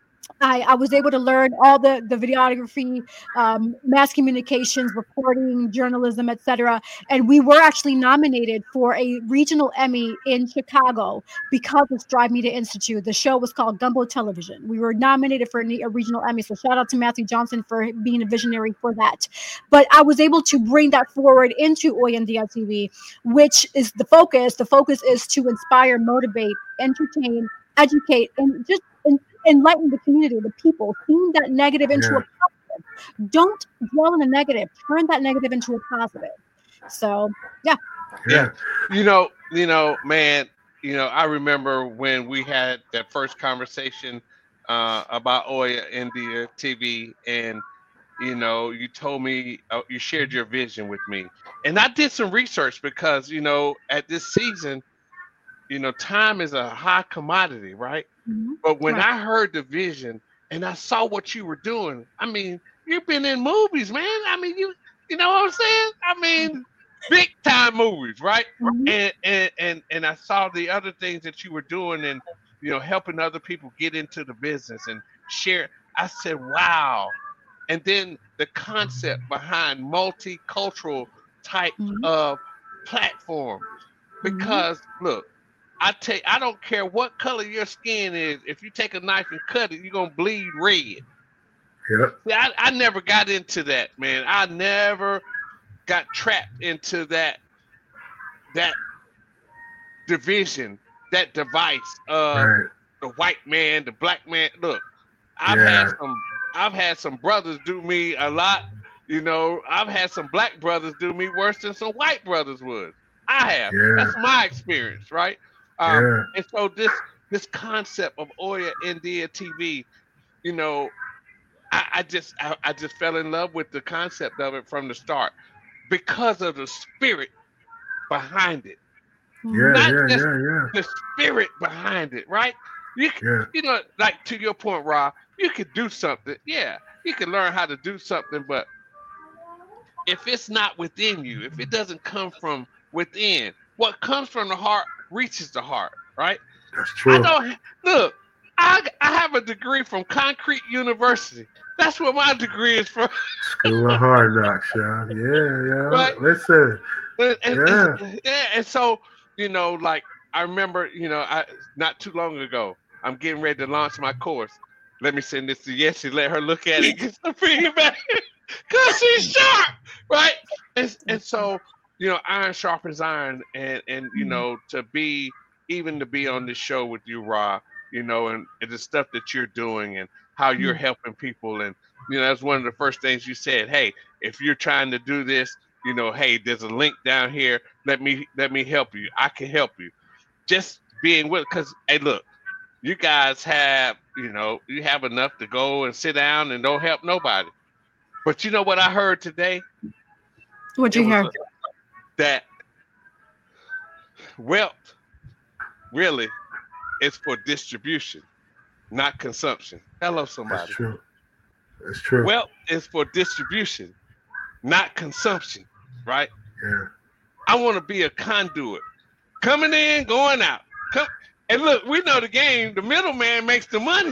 I, I was able to learn all the, the videography, um, mass communications, reporting, journalism, et cetera. And we were actually nominated for a regional Emmy in Chicago because of Strive Media Institute. The show was called Gumbo Television. We were nominated for a, a regional Emmy. So shout out to Matthew Johnson for being a visionary for that. But I was able to bring that forward into Oyandia T V, which is the focus. The focus is to inspire, motivate, entertain, educate, and just and enlighten the community, the people, seeing that negative into Yeah. a positive. Don't dwell in the negative. Turn that negative into a positive. So, yeah. Yeah. You know, you know, man, you know, I remember when we had that first conversation uh, about Oyandia T V, and you know, you told me uh, you shared your vision with me, and I did some research because you know, at this season, you know, time is a high commodity, right? Mhm. But when Right. I heard the vision and I saw what you were doing, I mean, you've been in movies, man. I mean, you you know what I'm saying? I mean, big time movies, right? Mhm. And and and and I saw the other things that you were doing, and you know, helping other people get into the business and share. I said, wow. And then the concept behind multicultural type Mhm. of platform, because look, I take I don't care what color your skin is. If you take a knife and cut it, you're gonna bleed red. Yep. See, I, I never got into that, man. I never got trapped into that that division, that device of Right. the white man, the black man. Look, I've Yeah. had some I've had some brothers do me a lot. You know, I've had some black brothers do me worse than some white brothers would. I have. Yeah. That's my experience, right? Um, Yeah. And so this this concept of Oyandia T V, you know, I, I just I, I just fell in love with the concept of it from the start because of the spirit behind it. Yeah. Not Yeah. just Yeah. Yeah. the spirit behind it, right? You c- Yeah. you know, like to your point, Rob, you could do something. Yeah, you can learn how to do something, but if it's not within you, if it doesn't come from within, what comes from the heart reaches the heart, right? That's true. I don't look. I I have a degree from Concrete University. That's what my degree is from. School of Hard Knocks, y'all. Yeah, yeah. Right. Listen. And, and, Yeah. and, yeah, and so you know, like I remember, you know, I not too long ago, I'm getting ready to launch my course. Let me send this to Yessie. Let her look at it, get some feedback, cause she's sharp, right? And and so you know, iron sharpens iron, and and you know, to be even to be on this show with you, Ra, you know, and, and the stuff that you're doing and how you're helping people, and you know, that's one of the first things you said. Hey, if you're trying to do this, you know, hey, there's a link down here. Let me let me help you. I can help you. Just being with, because hey, look, you guys have, you know, you have enough to go and sit down and don't help nobody. But you know what I heard today? What'd you hear? That wealth really is for distribution, not consumption. Hello, somebody. That's true. That's true. Wealth is for distribution, not consumption, right? Yeah. I want to be a conduit, coming in, going out. Come and look, we know the game. The middleman makes the money.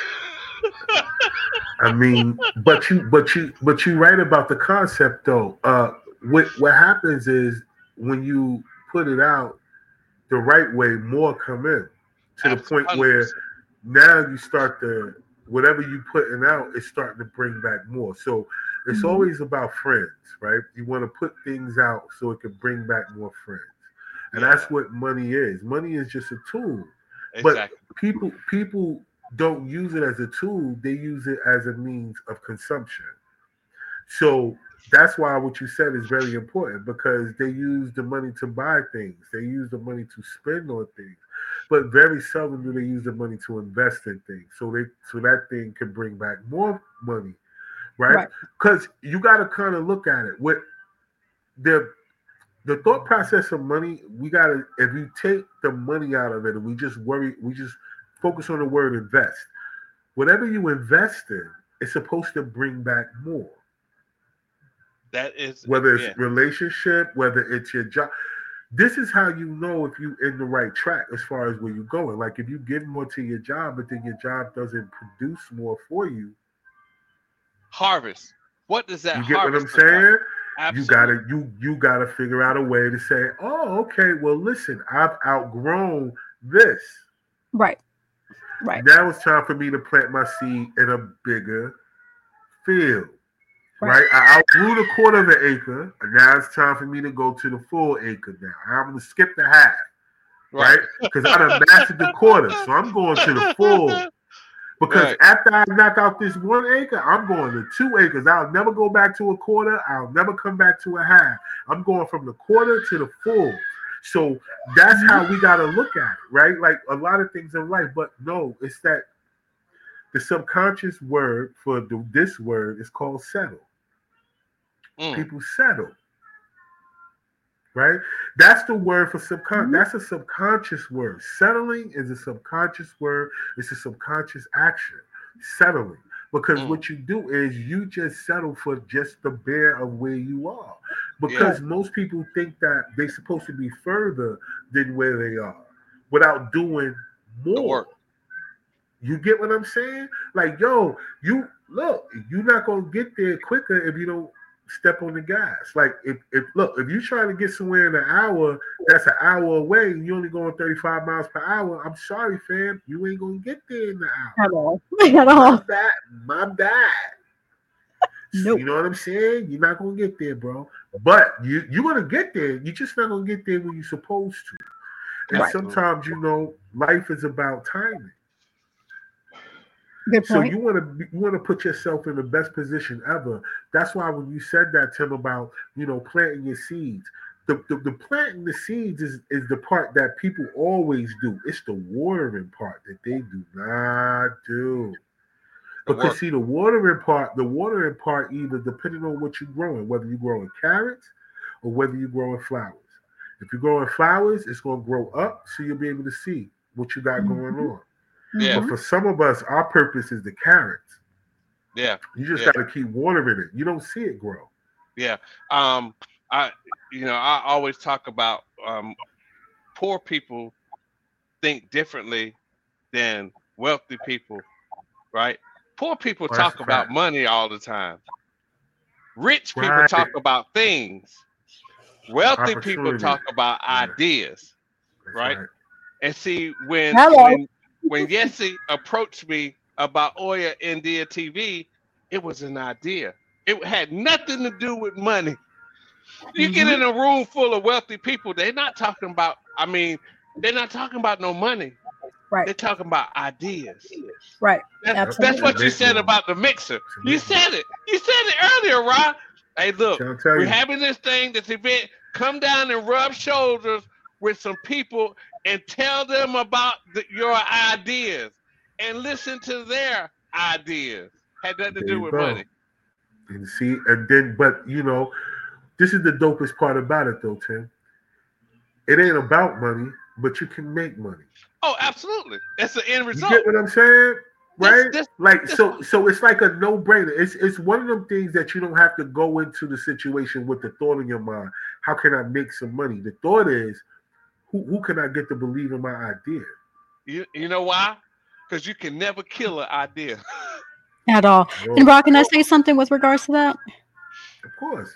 I mean, but you, but you, but you right about the concept though. Uh, what what happens is when you put it out the right way, more come in to the point where now you start to whatever you putting out is starting to bring back more. So it's mm-hmm. always about friends, right? You want to put things out so it can bring back more friends, and yeah. that's what money is. Money is just a tool, exactly. But people people don't use it as a tool. They use it as a means of consumption. So that's why what you said is very important, because they use the money to buy things. They use the money to spend on things, but very seldom do they use the money to invest in things. So they so that thing can bring back more money, right? Because right. you got to kind of look at it. What the the thought process of money, we got to, if you take the money out of it and we just worry, we just focus on the word invest. Whatever you invest in, it's supposed to bring back more. That is whether it's yeah. relationship, whether it's your job. This is how you know if you're in the right track as far as where you're going. Like if you give more to your job, but then your job doesn't produce more for you. Harvest. What does that? You get what I'm saying? Absolutely. You gotta you you gotta figure out a way to say, oh, okay, well, listen, I've outgrown this. Right. Right. Now it's time for me to plant my seed in a bigger field. Right. right, I outgrew the quarter of an acre, and now it's time for me to go to the full acre. Now I'm gonna skip the half, right? Because right? I done mastered the quarter, so I'm going to the full. Because right. after I knock out this one acre, I'm going to two acres. I'll never go back to a quarter. I'll never come back to a half. I'm going from the quarter to the full. So that's how we gotta look at it, right? Like a lot of things in life, but no, it's that the subconscious word for the, this word is called settle. Mm. People settle, right? That's the word for subconscious. Mm-hmm. That's a subconscious word. Settling is a subconscious word. It's a subconscious action. Settling, because mm. what you do is you just settle for just the bare of where you are, because yeah. most people think that they're supposed to be further than where they are without doing more. The work. You get what I'm saying? Like, yo, you look, you're not gonna get there quicker if you don't step on the gas. Like, if, if look, if you're trying to get somewhere in an hour, that's an hour away, and you're only going thirty-five miles per hour. I'm sorry, fam, you ain't gonna get there in the hour. At all. At all. My bad. My bad. Nope. You know what I'm saying? You're not gonna get there, bro. But you you're gonna get there. You're just not gonna get there when you're supposed to. And right. sometimes, you know, life is about timing. Good point. So you want to you want to put yourself in the best position ever. That's why when you said that, Tim, about, you know, planting your seeds, the, the, the planting the seeds is, is the part that people always do. It's the watering part that they do not do. Because see, the watering part, the watering part, either depending on what you're growing, whether you're growing carrots or whether you're growing flowers. If you're growing flowers, it's going to grow up, so you'll be able to see what you got mm-hmm. going on. Yeah. But for some of us, our purpose is the carrots. Yeah. You just yeah. got to keep watering it. You don't see it grow. Yeah. Um. I. You know. I always talk about um, poor people think differently than wealthy people, right? Poor people Well, talk that's a about fact. money all the time. Rich people Right. talk about things. Wealthy people Opportunity. talk about Yeah. ideas, That's right? And see, when Hello. when when Yessie approached me about Oya India T V, it was an idea. It had nothing to do with money. You get in a room full of wealthy people, they're not talking about, I mean, they're not talking about no money. They're Right. talking about ideas. Right. That- Absolutely. that's what you Make said more. about the mixer. To You make more. said it. You said it earlier, Rod. Hey, look, Shall I tell we're you? having this thing, this event. Come down and rub shoulders with some people and tell them about the, your ideas and listen to their ideas. Had nothing to There do you with go. money. And see, and then, but you know, this is the dopest part about it, though, Tim. It ain't about money, but you can make money. Oh, absolutely. That's the end You result. get what I'm saying? This- Right? this- like this- so so it's like a no-brainer. It's it's one of them things that you don't have to go into the situation with the thought in your mind. How can I make some money? The thought is, who who can I get to believe in my idea? You, you know why? Because you can never kill an idea. At all. Well, And Rob, can I say something with regards to that? of course.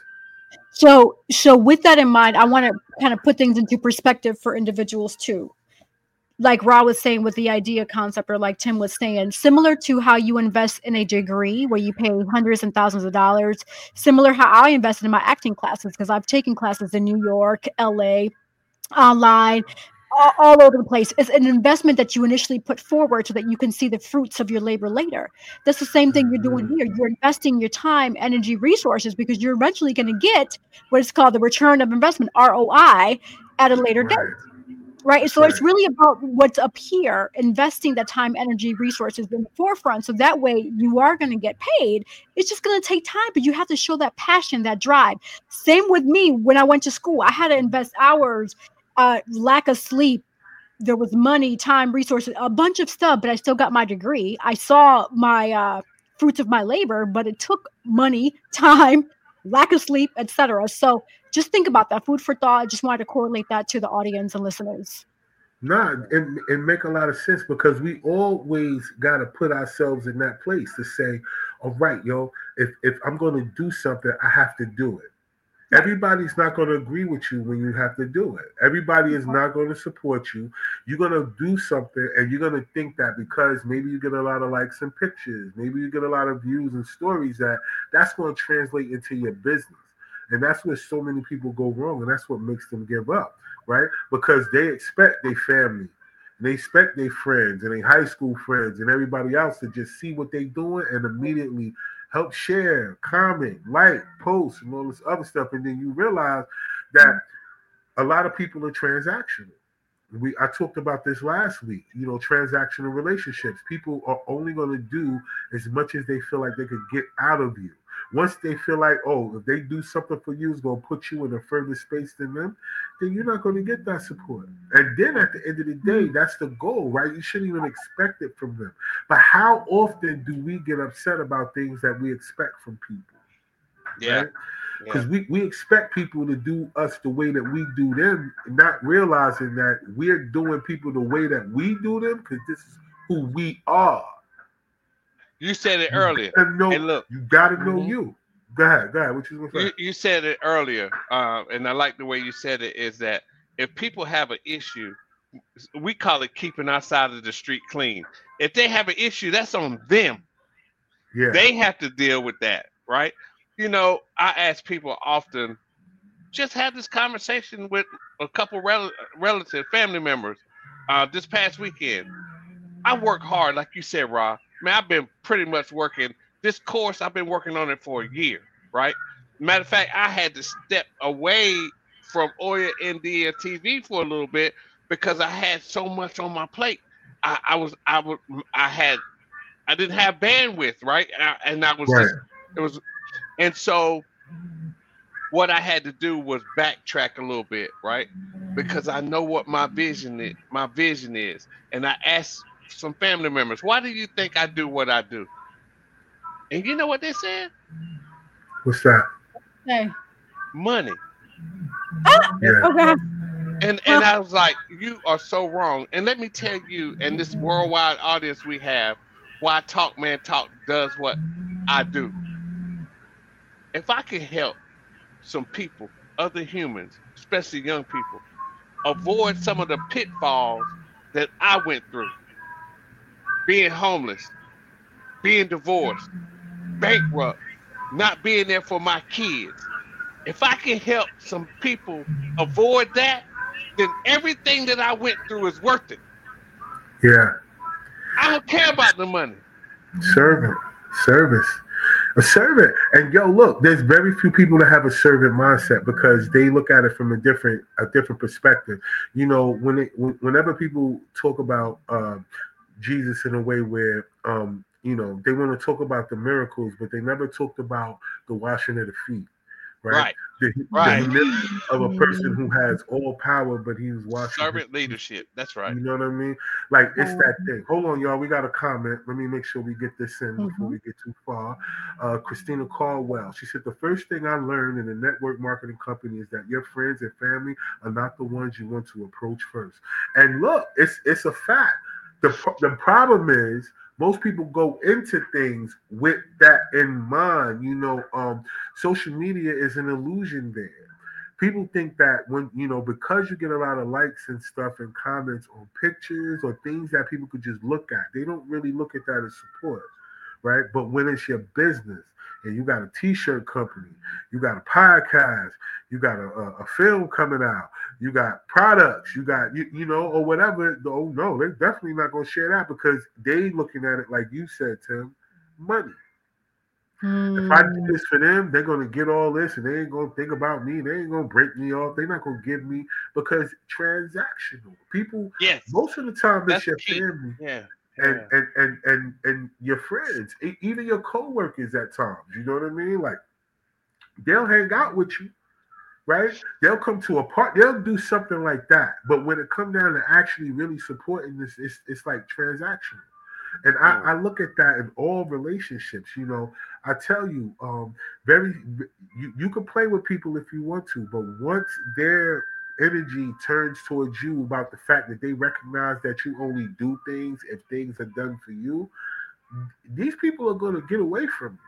So, so with that in mind, I want to kind of put things into perspective for individuals too. Like Rob was saying with the idea concept, or like Tim was saying, similar to how you invest in a degree where you pay hundreds and thousands of dollars, similar how I invested in my acting classes, because I've taken classes in New York, L A, online, all, all over the place. It's an investment that you initially put forward so that you can see the fruits of your labor later. That's the same thing you're doing here. You're investing your time, energy, resources, because you're eventually going to get what is called the return of investment, R O I, at a later date. Right. Right. So it's Right. really about what's up here, investing that time, energy, resources in the forefront. So that way you are going to get paid. It's just going to take time, but you have to show that passion, that drive. Same with me when I went to school. I had to invest hours, uh, lack of sleep. There was money, time, resources, a bunch of stuff, but I still got my degree. I saw my uh, fruits of my labor, but it took money, time, lack of sleep, et cetera. So just think about that. Food for thought. I just wanted to correlate that to the audience and listeners. Nah, it, it make a lot of sense because we always got to put ourselves in that place to say, all right, yo, if, if I'm going to do something, I have to do it. Everybody's not going to agree with you when you have to do it. Everybody is not going to support you. You're going to do something and you're going to think that because maybe you get a lot of likes and pictures, maybe you get a lot of views and stories, that that's going to translate into your business. And that's where so many people go wrong. And that's what makes them give up, right? Because they expect their family, and they expect their friends and their high school friends and everybody else to just see what they're doing and immediately help share, comment, like, post, and all this other stuff. And then you realize that a lot of people are transactional. We I talked about this last week. You know, transactional relationships. People are only going to do as much as they feel like they could get out of you. Once they feel like, oh, if they do something for you, it's going to put you in a further space than them, then you're not going to get that support. And then at the end of the day, that's the goal, right? You shouldn't even expect it from them. But how often do we get upset about things that we expect from people? Yeah. Right? Because we, we expect people to do us the way that we do them, not realizing that we're doing people the way that we do them because this is who we are. You said it earlier. You gotta know, And look, you gotta know Mhm. you. Go ahead, go ahead. What you gonna say? you, you said it earlier, uh, and I like the way you said it, is that if people have an issue, we call it keeping our side of the street clean. If they have an issue, that's on them. Yeah. They have to deal with that, right? You know, I ask people often, just have this conversation with a couple rel- relative family members uh, this past weekend. I work hard, like you said, Rob. Man, I've been pretty much working this course. I've been working on it for a year, right? Matter of fact, I had to step away from Oya India T V for a little bit because I had so much on my plate. I, I was, I would, I had, I didn't have bandwidth, right? I, and I was Right. just, it was, and so what I had to do was backtrack a little bit, right? Because I know what my vision is, my vision is, and I asked some family members, why do you think I do what I do? And you know what they said? What's that? Hey. Money. Yeah. Okay. And and I was like, you are so wrong. And let me tell you, and this worldwide audience we have, why Talk Man Talk does what I do. If I can help some people, other humans, especially young people, avoid some of the pitfalls that I went through, being homeless, being divorced, bankrupt, not being there for my kids. If I can help some people avoid that, then everything that I went through is worth it. Yeah. I don't care about the money. Servant, service, a servant. And yo, look, there's very few people that have a servant mindset because they look at it from a different, a different perspective. You know, when it, whenever people talk about uh, Jesus in a way where, um, you know, they want to talk about the miracles, but they never talked about the washing of the feet. Right, right. The, right. the humility of a person who has all power, but he was washing. Servant leadership. That's right. You know what I mean? Like it's that thing. Hold on, y'all. We got a comment. Let me make sure we get this in mm-hmm. before we get too far. Uh, Christina Caldwell. She said the first thing I learned in a network marketing company is that your friends and family are not the ones you want to approach first. And look, it's it's a fact. The the problem is, most people go into things with that in mind. You know, um, social media is an illusion there. People think that when, you know, because you get a lot of likes and stuff and comments on pictures or things that people could just look at, they don't really look at that as support, right? But when it's your business and you got a t-shirt company, you got a podcast, you got a, a, a film coming out, you got products, you got, you, you know, or whatever. Oh, no, they're definitely not going to share that because they looking at it like you said, Tim, money. Mm. If I do this for them, they're going to get all this and they ain't going to think about me. They ain't going to break me off. They're not going to give me because transactional. People, yes. most of the time, That's it's your key. family. Yeah. And, yeah. and, and, and, and your friends, even your coworkers at times, you know what I mean? Like, they'll hang out with you. Right? They'll come to a part, they'll do something like that. But when it comes down to actually really supporting this, it's it's like transactional. And I, I look at that in all relationships. You know, I tell you, um, very you, you can play with people if you want to, but once their energy turns towards you about the fact that they recognize that you only do things if things are done for you, these people are going to get away from you.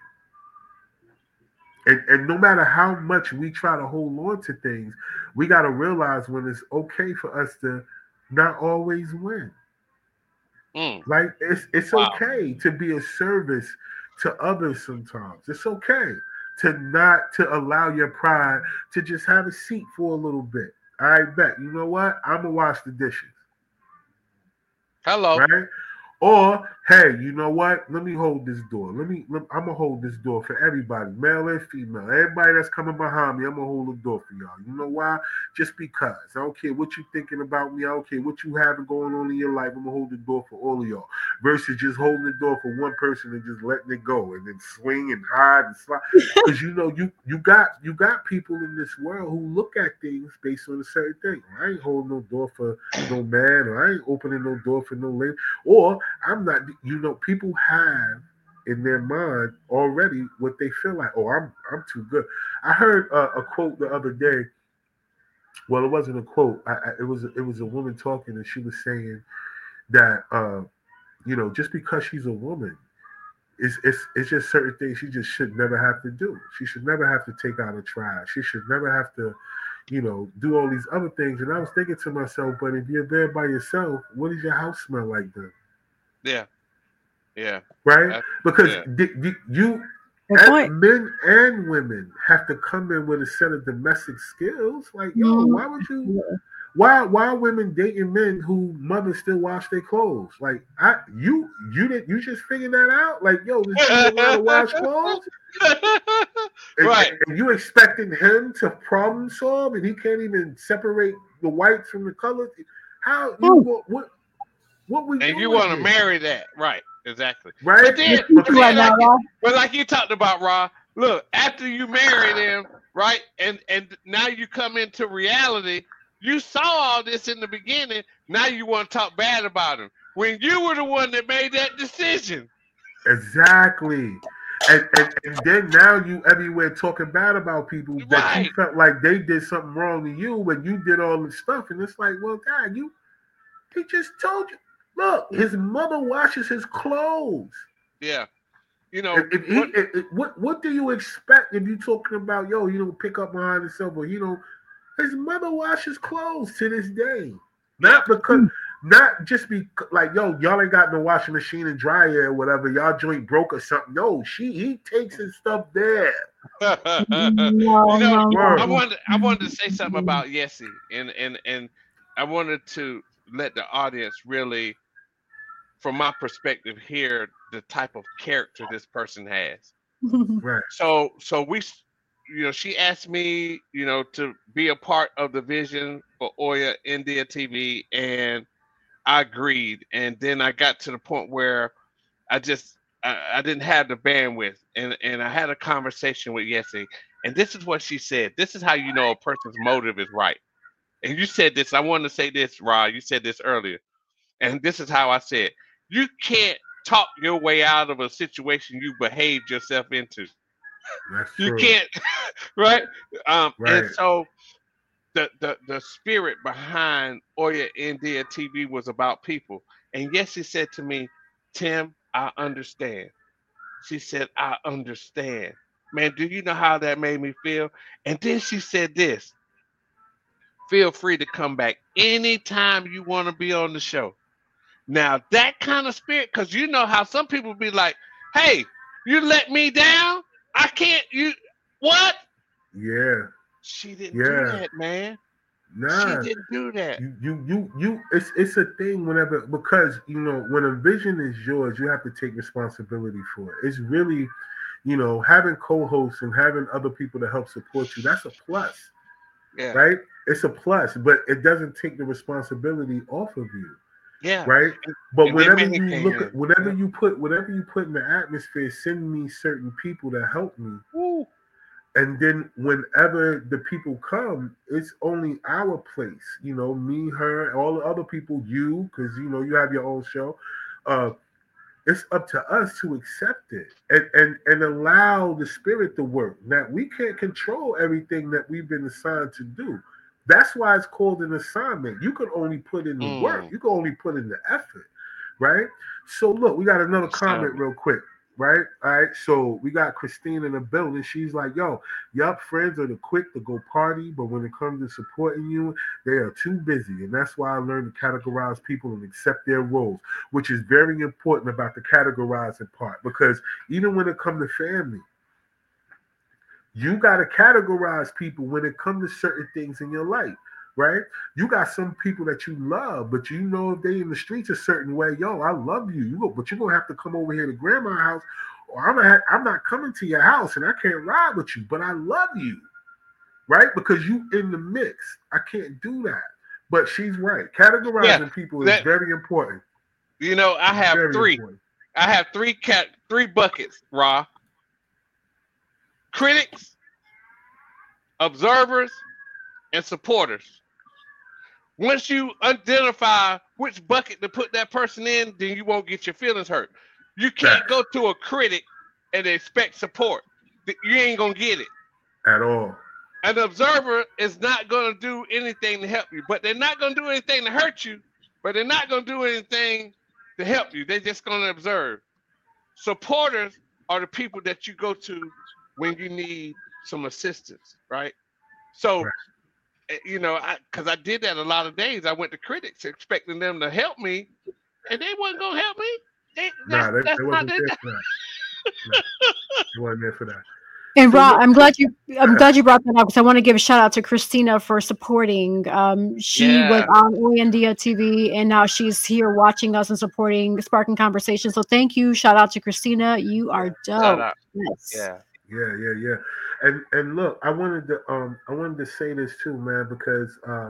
And, and no matter how much we try to hold on to things, we got to realize when it's okay for us to not always win. Mm. Like it's it's wow. okay to be a service to others sometimes. It's okay to not to allow your pride to just have a seat for a little bit. I bet. You know what? I'm gonna wash the dishes. Hello. Right? Or, hey, you know what? Let me hold this door. Let me, let, I'm going to hold this door for everybody, male and female. Everybody that's coming behind me, I'm going to hold the door for y'all. You know why? Just because. I don't care what you thinking about me. I don't care what you having going on in your life. I'm going to hold the door for all of y'all. Versus just holding the door for one person and just letting it go and then swing and hide and slide. Because, you know, you you got you got people in this world who look at things based on a certain thing. I ain't holding no door for no man, or I ain't opening no door for no lady. Or I'm not, you know, people have in their mind already what they feel like. Oh, I'm I'm too good. I heard uh, a quote the other day. Well, it wasn't a quote. I, I, it was it was a woman talking, and she was saying that uh, you know, just because she's a woman, it's it's it's just certain things she just should never have to do. She should never have to take out a trash. She should never have to, you know, do all these other things. And I was thinking to myself, but if you're there by yourself, what does your house smell like then? Yeah, yeah, right. That's, because yeah. D- d- you, and men and women, have to come in with a set of domestic skills. Like, yo, mm-hmm. why would you? Why why are women dating men who mothers still wash their clothes? Like, I you you didn't you just figured that out? Like, yo, this dude know how to wash clothes. and, right. And you expecting him to problem solve, and he can't even separate the whites from the colors. How you what? what What we and you want to marry that, right? Exactly. Right. But then, but, then like, you, but like you talked about, Ra, look, after you marry them, right, and and now you come into reality. You saw all this in the beginning. Now you want to talk bad about him when you were the one that made that decision. Exactly. And, and and then now you everywhere talking bad about people that Right. you felt like they did something wrong to you when you did all this stuff, and it's like, well, God, you he just told you. Look, his mother washes his clothes. Yeah. You know, If, if he, what, if, if, what what do you expect if you talking about, yo, you don't pick up behind himself, or you know, his mother washes clothes to this day. Not because, not just be like, yo, y'all ain't got no washing machine and dryer or whatever. Y'all joint broke or something. No, she he takes his stuff there. No, you know, no, Word. I no. wanted I wanted to say something about Yessie, and and and I wanted to let the audience really, from my perspective, hear the type of character this person has. Right. So so we, s- you know, she asked me, you know, to be a part of the vision for Oya India T V, and I agreed. And then I got to the point where I just I, I didn't have the bandwidth, and and I had a conversation with Yessie, and this is what she said. This is how you know a person's motive is right. And you said this. I wanted to say this, Rod. You said this earlier, and this is how I said. You can't talk your way out of a situation you behaved yourself into. That's You true. can't, right? Um, Right. and so the, the the spirit behind Oya India T V was about people. And yes, she said to me, Tim, I understand. She said, I understand. Man, do you know how that made me feel? And then she said this, feel free to come back anytime you want to be on the show. Now that kind of spirit, because you know how some people be like, hey, you let me down? I can't, you, what? Yeah. She didn't Yeah. do that, man. Nah. She didn't do that. You, you, you, you. It's it's a thing whenever, because you know when a vision is yours, you have to take responsibility for it. It's really, you know, having co-hosts and having other people to help support you. That's a plus, Yeah. right? It's a plus, but it doesn't take the responsibility off of you, Yeah. right? But and then whenever Manny you came look in. at, whenever Yeah. you put, whatever you put in the atmosphere, send me certain people to help me. Woo. And then whenever the people come, it's only our place. You know, me, her, all the other people, you, because you know you have your own show. Uh, it's up to us to accept it and, and and allow the spirit to work. Now we can't control everything that we've been assigned to do. That's why it's called an assignment. You can only put in the work. Mm. You can only put in the effort, right? So look, we got another comment Assignment. real quick. Right, all right. So we got Christine in the building. She's like, "Yo, yup, friends are the quick to go party, but when it comes to supporting you, they are too busy, and that's why I learned to categorize people and accept their roles, which is very important about the categorizing part. Because even when it comes to family, you got to categorize people when it comes to certain things in your life." Right? You got some people that you love, but you know if they in the streets a certain way, yo, I love you. You go, but you're gonna have to come over here to grandma's house, or I'm gonna have, I'm not coming to your house and I can't ride with you, but I love you, right? Because you in the mix. I can't do that. But she's right. Categorizing Yeah, people is that- very important. You know, I have Very three. important. I have three cat three buckets, Ra. Critics, observers, and supporters. Once you identify which bucket to put that person in, then you won't get your feelings hurt. You can't Facts. go to a critic and expect support. You ain't gonna get it. At all. An observer is not gonna do anything to help you, but they're not gonna do anything to hurt you, but they're not gonna do anything to help you. They're just gonna observe. Supporters are the people that you go to when you need some assistance, right? So, Right. eh, you know, I because I did that a lot of days. I went to critics expecting them to help me, and they wasn't gonna help me. They, Nah, that's, they, that's they not wasn't their there for that. No, they wasn't there for that. And So Ra, look- I'm glad you I'm glad you brought that up because I want to give a shout out to Christina for supporting. Um, she was Yeah. on Oyandia T V and now she's here watching us and supporting Sparking Conversation. So thank you. Shout out to Christina. You are dope. Shout out. Yes. Yeah. Yeah, yeah, yeah. And and look, I wanted to um I wanted to say this too, man, because uh,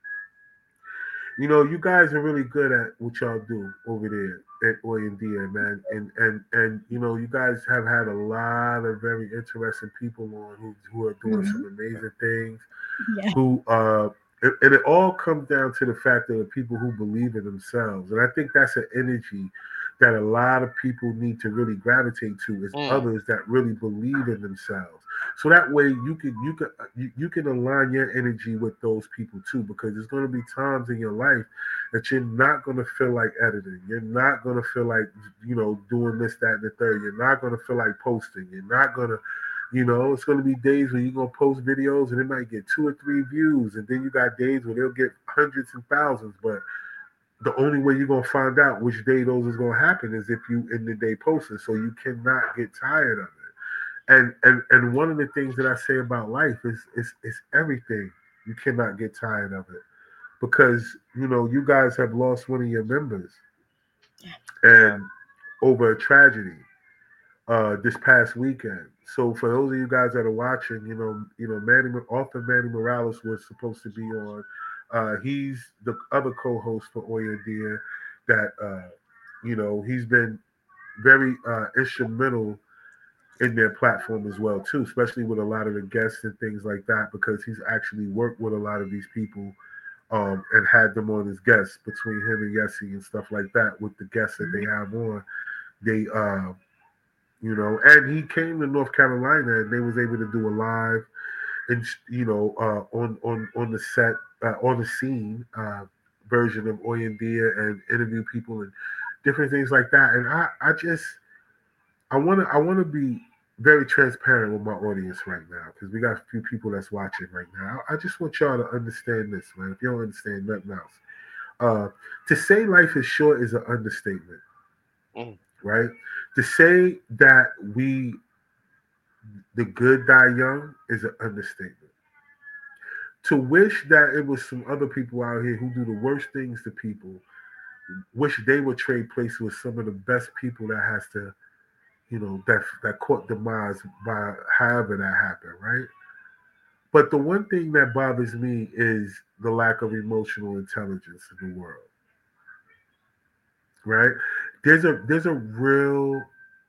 you know, you guys are really good at what y'all do over there at Oyandia, man. And and and you know, you guys have had a lot of very interesting people on who who are doing some amazing things. Yeah. Who uh and and it all comes down to the fact that the people who believe in themselves. And I think that's an energy that a lot of people need to really gravitate to is Mm. others that really believe in themselves. So that way you can you can you, you can align your energy with those people too, because there's going to be times in your life that you're not going to feel like editing. You're not going to feel like, you know, doing this, that, and the third. You're not going to feel like posting. You're not going to, you know, it's going to be days where you're going to post videos and it might get two or three views. And then you got days where they'll get hundreds and thousands. But the only way you're going to find out which day those is going to happen is if you in the day posting. So you cannot get tired of it. And, and and one of the things that I say about life is is is everything. You cannot get tired of it, because you know you guys have lost one of your members, and over a tragedy uh, this past weekend. So for those of you guys that are watching, you know you know Manny author Manny Morales was supposed to be on. Uh, he's the other co-host for Oyandia. That uh, you know he's been very uh, instrumental in their platform as well too, especially with a lot of the guests and things like that, because he's actually worked with a lot of these people um, and had them on as guests between him and Yessie and stuff like that. With the guests that they have on, they uh, you know, and he came to North Carolina and they was able to do a live and you know uh, on on on the set uh, on the scene uh, version of Oyandia and interview people and different things like that. And I I just I want to I want to be very transparent with my audience right now, because we got a few people that's watching right now. I just want y'all to understand this, man. If you don't understand nothing else, uh, to say life is short is an understatement, Mm. right? To say that we the good die young is an understatement. To wish that it was some other people out here who do the worst things to people, wish they would trade places with some of the best people that has to. You know, that that caught demise by however that happened, right? But the one thing that bothers me is the lack of emotional intelligence in the world, right? There's a there's a real,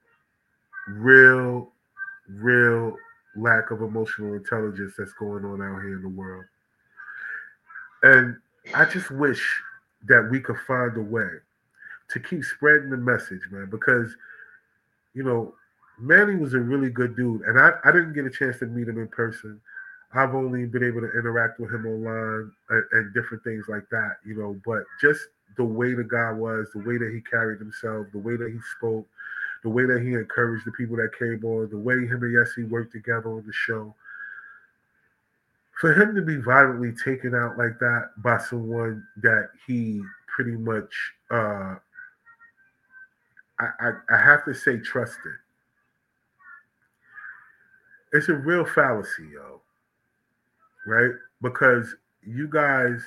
real, real lack of emotional intelligence that's going on out here in the world, and I just wish that we could find a way to keep spreading the message, man, because. You know, Manny was a really good dude, and I, I didn't get a chance to meet him in person. I've only been able to interact with him online and, and different things like that, you know, but just the way the guy was, the way that he carried himself, the way that he spoke, the way that he encouraged the people that came on, the way him and Yessie worked together on the show. For him to be violently taken out like that by someone that he pretty much uh, I, I, I have to say trusted. It's a real fallacy, yo. Right? Because you guys,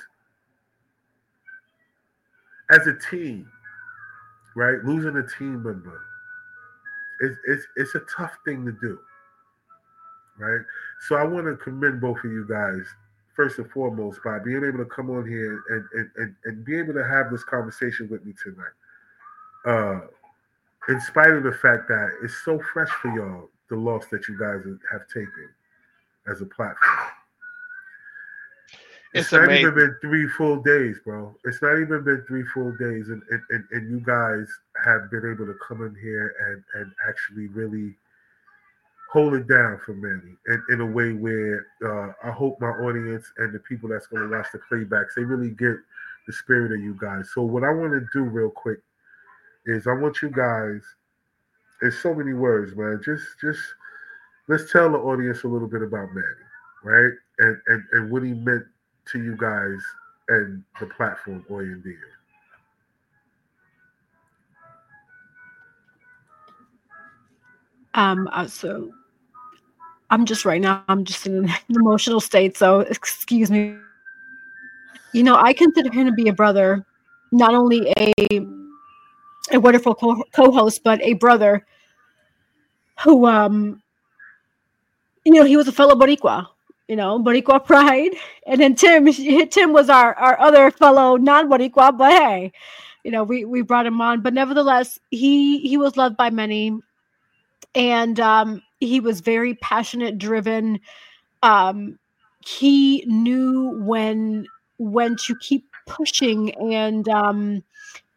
as a team, right, losing a team member, it's, it's, it's a tough thing to do. Right? So I want to commend both of you guys, first and foremost, by being able to come on here and, and, and, and be able to have this conversation with me tonight. Uh, In spite of the fact that it's so fresh for y'all, the loss that you guys have taken as a platform. It's, it's not amazing. even been three full days, bro. It's not even been three full days, and and, and, and you guys have been able to come in here and, and actually really hold it down for Manny in, in a way where uh, I hope my audience and the people that's going to watch the playbacks, they really get the spirit of you guys. So what I want to do real quick is I want you guys, it's so many words, man. Just just let's tell the audience a little bit about Manny, right? And and, and what he meant to you guys and the platform Oyandia. Um uh, so I'm just right now, I'm just in an emotional state, so excuse me. You know, I consider him to be a brother, not only a a wonderful co- co-host, but a brother who, um, you know, he was a fellow Boricua, you know, Boricua pride. And then Tim, Tim was our, our other fellow non-Boricua, but hey, you know, we, we brought him on, but nevertheless, he, he was loved by many, and um, he was very passionate, driven. Um, he knew when, when to keep pushing, and um,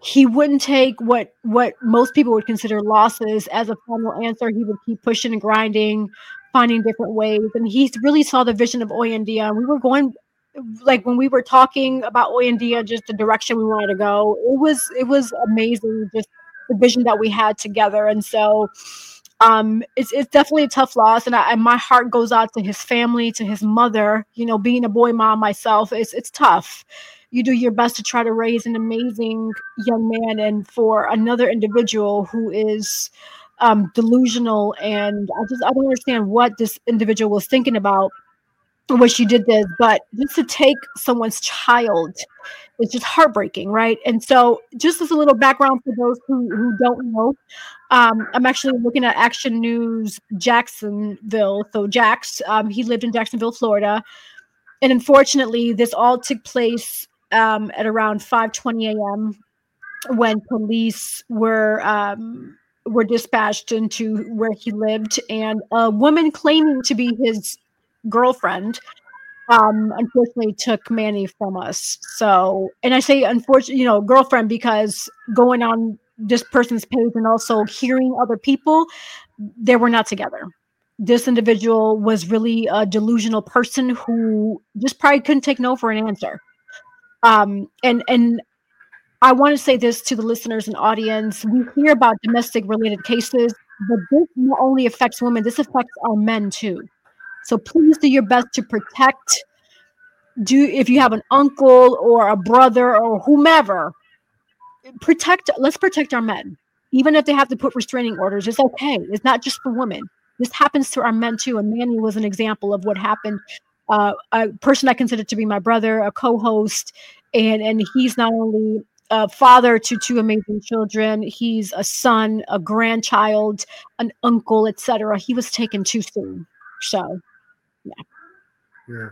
he wouldn't take what what most people would consider losses as a final answer. He would keep pushing and grinding, finding different ways. And he really saw the vision of Oyendia. We were going, like when we were talking about Oyendia, just the direction we wanted to go. It was it was amazing, just the vision that we had together. And so um, it's it's definitely a tough loss. And, I, and my heart goes out to his family, to his mother. You know, being a boy mom myself, it's it's tough. You do your best to try to raise an amazing young man, and for another individual who is um, delusional, and I just I don't understand what this individual was thinking about when she did this. But just to take someone's child, it's just heartbreaking, right? And so, just as a little background for those who who don't know, um, I'm actually looking at Action News Jacksonville. So Jax, um, he lived in Jacksonville, Florida, and unfortunately, this all took place Um, at around five twenty a.m. when police were um, were dispatched into where he lived, and a woman claiming to be his girlfriend um, unfortunately took Manny from us. So, and I say unfortunately, you know, girlfriend, because going on this person's page and also hearing other people, they were not together. This individual was really a delusional person who just probably couldn't take no for an answer. Um, and, and I want to say this to the listeners and audience. We hear about domestic related cases, but this not only affects women, this affects our men too. So please do your best to protect. Do, if you have an uncle or a brother or whomever, protect, let's protect our men. Even if they have to put restraining orders, it's okay. It's not just for women. This happens to our men too. And Manny was an example of what happened. Uh, a person I consider to be my brother, a co-host, and and he's not only a father to two amazing children, he's a son, a grandchild, an uncle, et cetera. He was taken too soon. So, yeah. Yeah.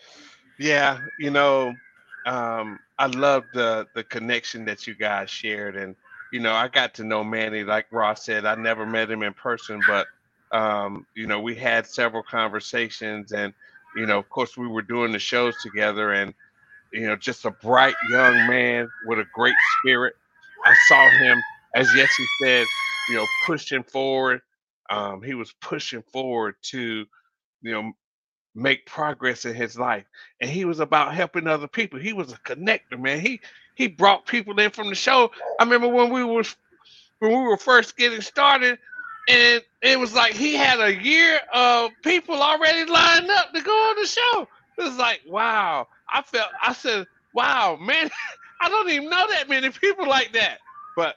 Yeah, you know, um, I love the the connection that you guys shared, and you know, I got to know Manny. Like Ross said, I never met him in person, but um, you know, we had several conversations, and you know, of course, we were doing the shows together, and you know, just a bright young man with a great spirit. I saw him, as Jesse said, you know, pushing forward. Um, he was pushing forward to, you know, make progress in his life, and he was about helping other people. He was a connector, man. He he brought people in from the show. I remember when we were when we were first getting started, and it was like he had a year of people already lined up to go on the show. It was like, wow. I felt, I said, wow, man, I don't even know that many people like that. But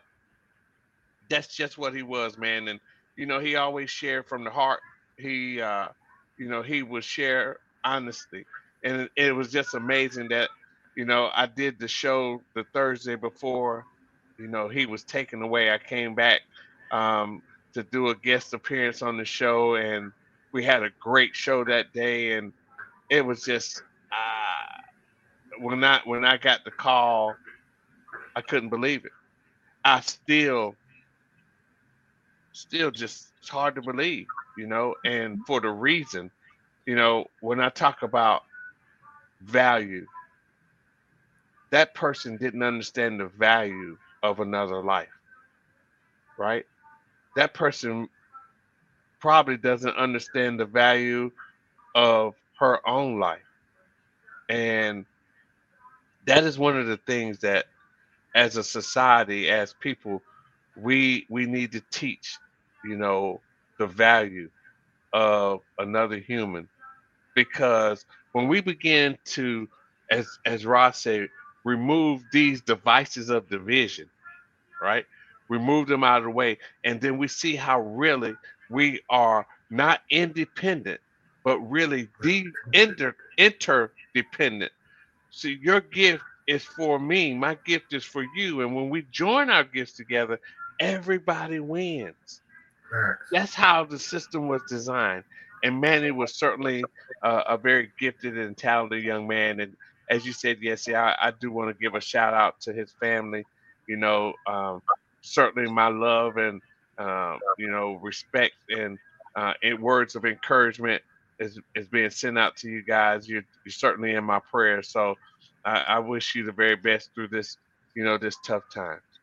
that's just what he was, man. And, you know, he always shared from the heart. He, uh, you know, he would share honestly. And it, it was just amazing that, you know, I did the show the Thursday before, you know, he was taken away. I came back um, to do a guest appearance on the show, and we had a great show that day. And it was just, uh, when I, when I got the call, I couldn't believe it. I still, still just, it's hard to believe, you know, and for the reason, you know, when I talk about value, that person didn't understand the value of another life, right? That person probably doesn't understand the value of her own life. And that is one of the things that as a society, as people, we we need to teach, you know, the value of another human. Because when we begin to, as as Ross said, remove these devices of division, right? Remove them out of the way, and then we see how really we are not independent, but really de- inter interdependent. See, your gift is for me, my gift is for you, and when we join our gifts together, everybody wins. That's how the system was designed. And Manny was certainly uh, a very gifted and talented young man. And as you said, yes, yeah, I, I do want to give a shout out to his family. You know, um, certainly my love and, um, you know, respect and, uh, and words of encouragement is, is being sent out to you guys. You're, you're certainly in my prayers. So I, I wish you the very best through this, you know, this tough time.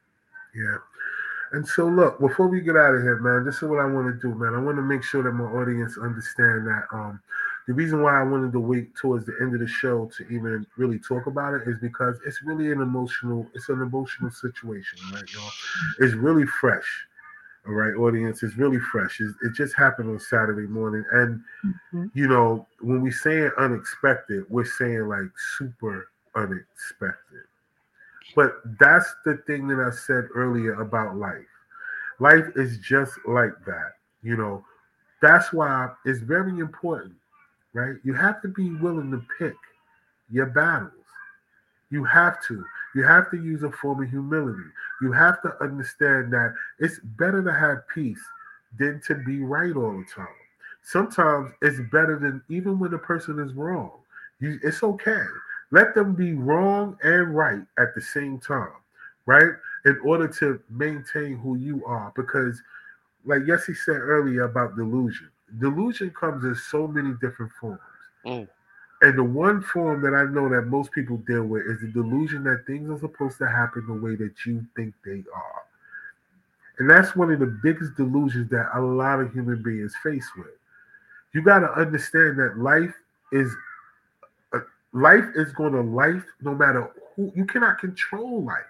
Yeah. And so, look, before we get out of here, man, this is what I want to do, man. I want to make sure that my audience understand that um, the reason why I wanted to wait towards the end of the show to even really talk about it is because it's really an emotional, it's an emotional situation, right, y'all? It's really fresh, all right, audience. It's really fresh. It, it just happened on Saturday morning, and Mm-hmm. you know, when we saying unexpected, we're saying like super unexpected. But that's the thing that I said earlier about life. Life is just like that. You know, that's why it's very important, right? You have to be willing to pick your battles. You have to. You have to use a form of humility. You have to understand that it's better to have peace than to be right all the time. Sometimes it's better than even when a person is wrong. You, it's okay. Let them be wrong and right at the same time, right? In order to maintain who you are. Because, like Yessie said earlier about delusion, delusion comes in so many different forms. Mm. And the one form that I know that most people deal with is the delusion that things are supposed to happen the way that you think they are. And that's one of the biggest delusions that a lot of human beings face with. You got to understand that life is uh, life is going to life no matter who. You cannot control life,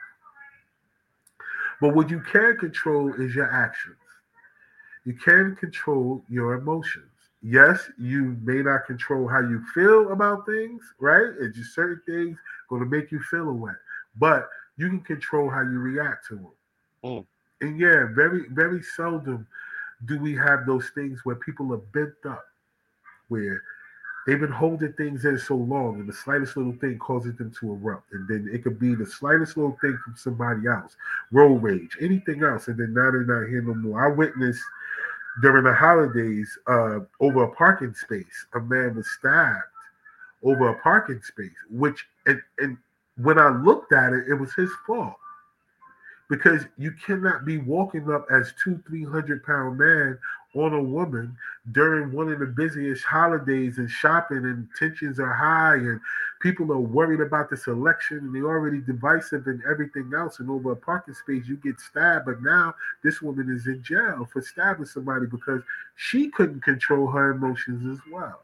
but what you can control is your actions. You can control your emotions. Yes, you may not control how you feel about things, right? It's just certain things going to make you feel a way, but you can control how you react to them. Mm. And yeah, very, very seldom do we have those things where people are bent up, where they've been holding things in so long, and the slightest little thing causes them to erupt. And then it could be the slightest little thing from somebody else, road rage, anything else, and then now they're not here no more. I witnessed during the holidays uh, over a parking space, a man was stabbed over a parking space, which, and, and when I looked at it, it was his fault because you cannot be walking up as two, three hundred pound man on a woman during one of the busiest holidays and shopping, and tensions are high, and people are worried about this election, and they're already divisive and everything else. And over a parking space, you get stabbed, but now this woman is in jail for stabbing somebody because she couldn't control her emotions as well.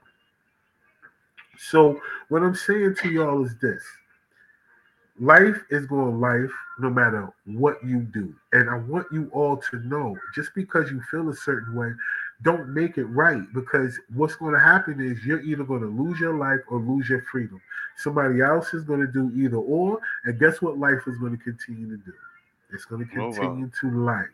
So what I'm saying to y'all is this: life is going life no matter what you do. And I want you all to know just because you feel a certain way, don't make it right, because what's going to happen is you're either going to lose your life or lose your freedom. Somebody else is going to do either or. And guess what life is going to continue to do? It's going to Move on. continue to life.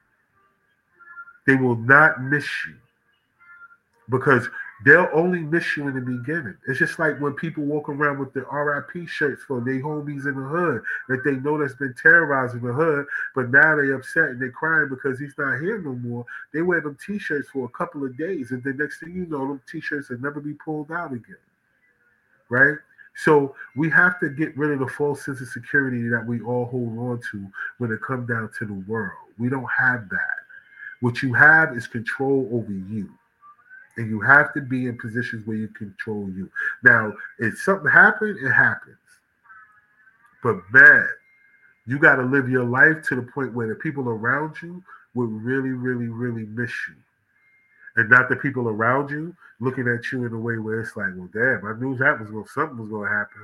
They will not miss you, because they'll only miss you in the beginning. It's just like when people walk around with the R I P shirts for their homies in the hood that they know that's been terrorizing the hood, but now they upset and they crying because he's not here no more. They wear them T-shirts for a couple of days, and the next thing you know, them T-shirts will never be pulled out again, right? So we have to get rid of the false sense of security that we all hold on to when it comes down to the world. We don't have that. What you have is control over you. And you have to be in positions where you control you. Now, if something happens, it happens. But man, you got to live your life to the point where the people around you will really, really, really miss you. And not the people around you looking at you in a way where it's like, well, damn, I knew that was going, something was going to happen.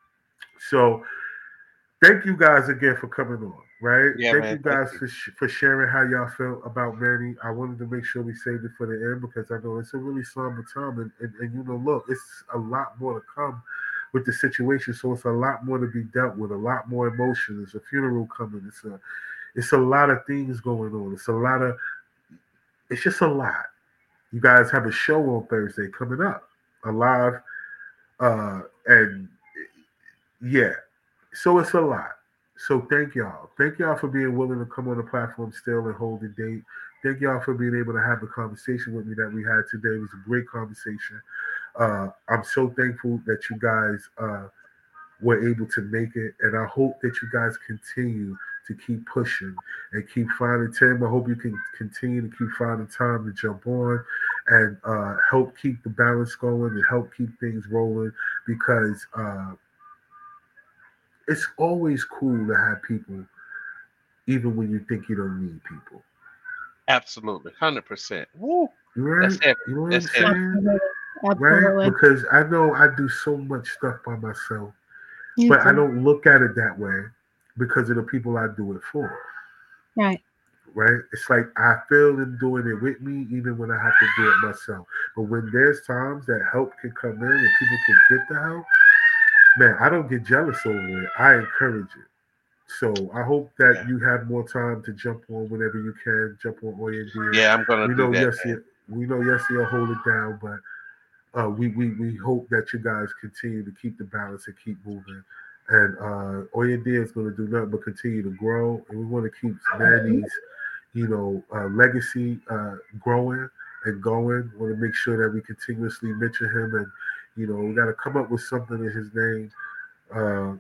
So thank you guys again for coming on, right? Yeah, thank man, you guys thank you. for sh- for sharing how y'all felt about Manny. I wanted to make sure we saved it for the end because I know it's a really somber time, and, and, and you know, look, it's a lot more to come with the situation, so it's a lot more to be dealt with, a lot more emotion. There's a funeral coming. It's a it's a lot of things going on. It's a lot of it's just a lot. You guys have a show on Thursday coming up, a live, uh, and yeah. So it's a lot. So thank y'all. Thank y'all for being willing to come on the platform still and hold the date. Thank y'all for being able to have the conversation with me that we had today. It was a great conversation. Uh, I'm so thankful that you guys uh, were able to make it, and I hope that you guys continue to keep pushing and keep finding time. I hope you can continue to keep finding time to jump on and uh, help keep the balance going and help keep things rolling, because uh, it's always cool to have people, even when you think you don't need people. Absolutely, hundred percent. Woo. Right? That's heavy. You know what That's I'm heavy. saying? Absolutely. Right? Because I know I do so much stuff by myself, You but I too. don't look at it that way because of the people I do it for. Right. Right? It's like I feel them doing it with me even when I have to do it myself. But when there's times that help can come in and people can get the help, man, I don't get jealous over it. I encourage it. So I hope that Yeah. you have more time to jump on whenever you can. Jump on Oyendia. Yeah, I'm gonna We do know that. Yessie, Man. we know Yessie will hold it down, but uh, we, we we hope that you guys continue to keep the balance and keep moving. And uh, Oyendia is going to do nothing but continue to grow, and we want to keep Manny's, you know, uh, legacy uh, growing and going. We want to make sure that we continuously mention him, and you know, we got to come up with something in his name. Uh,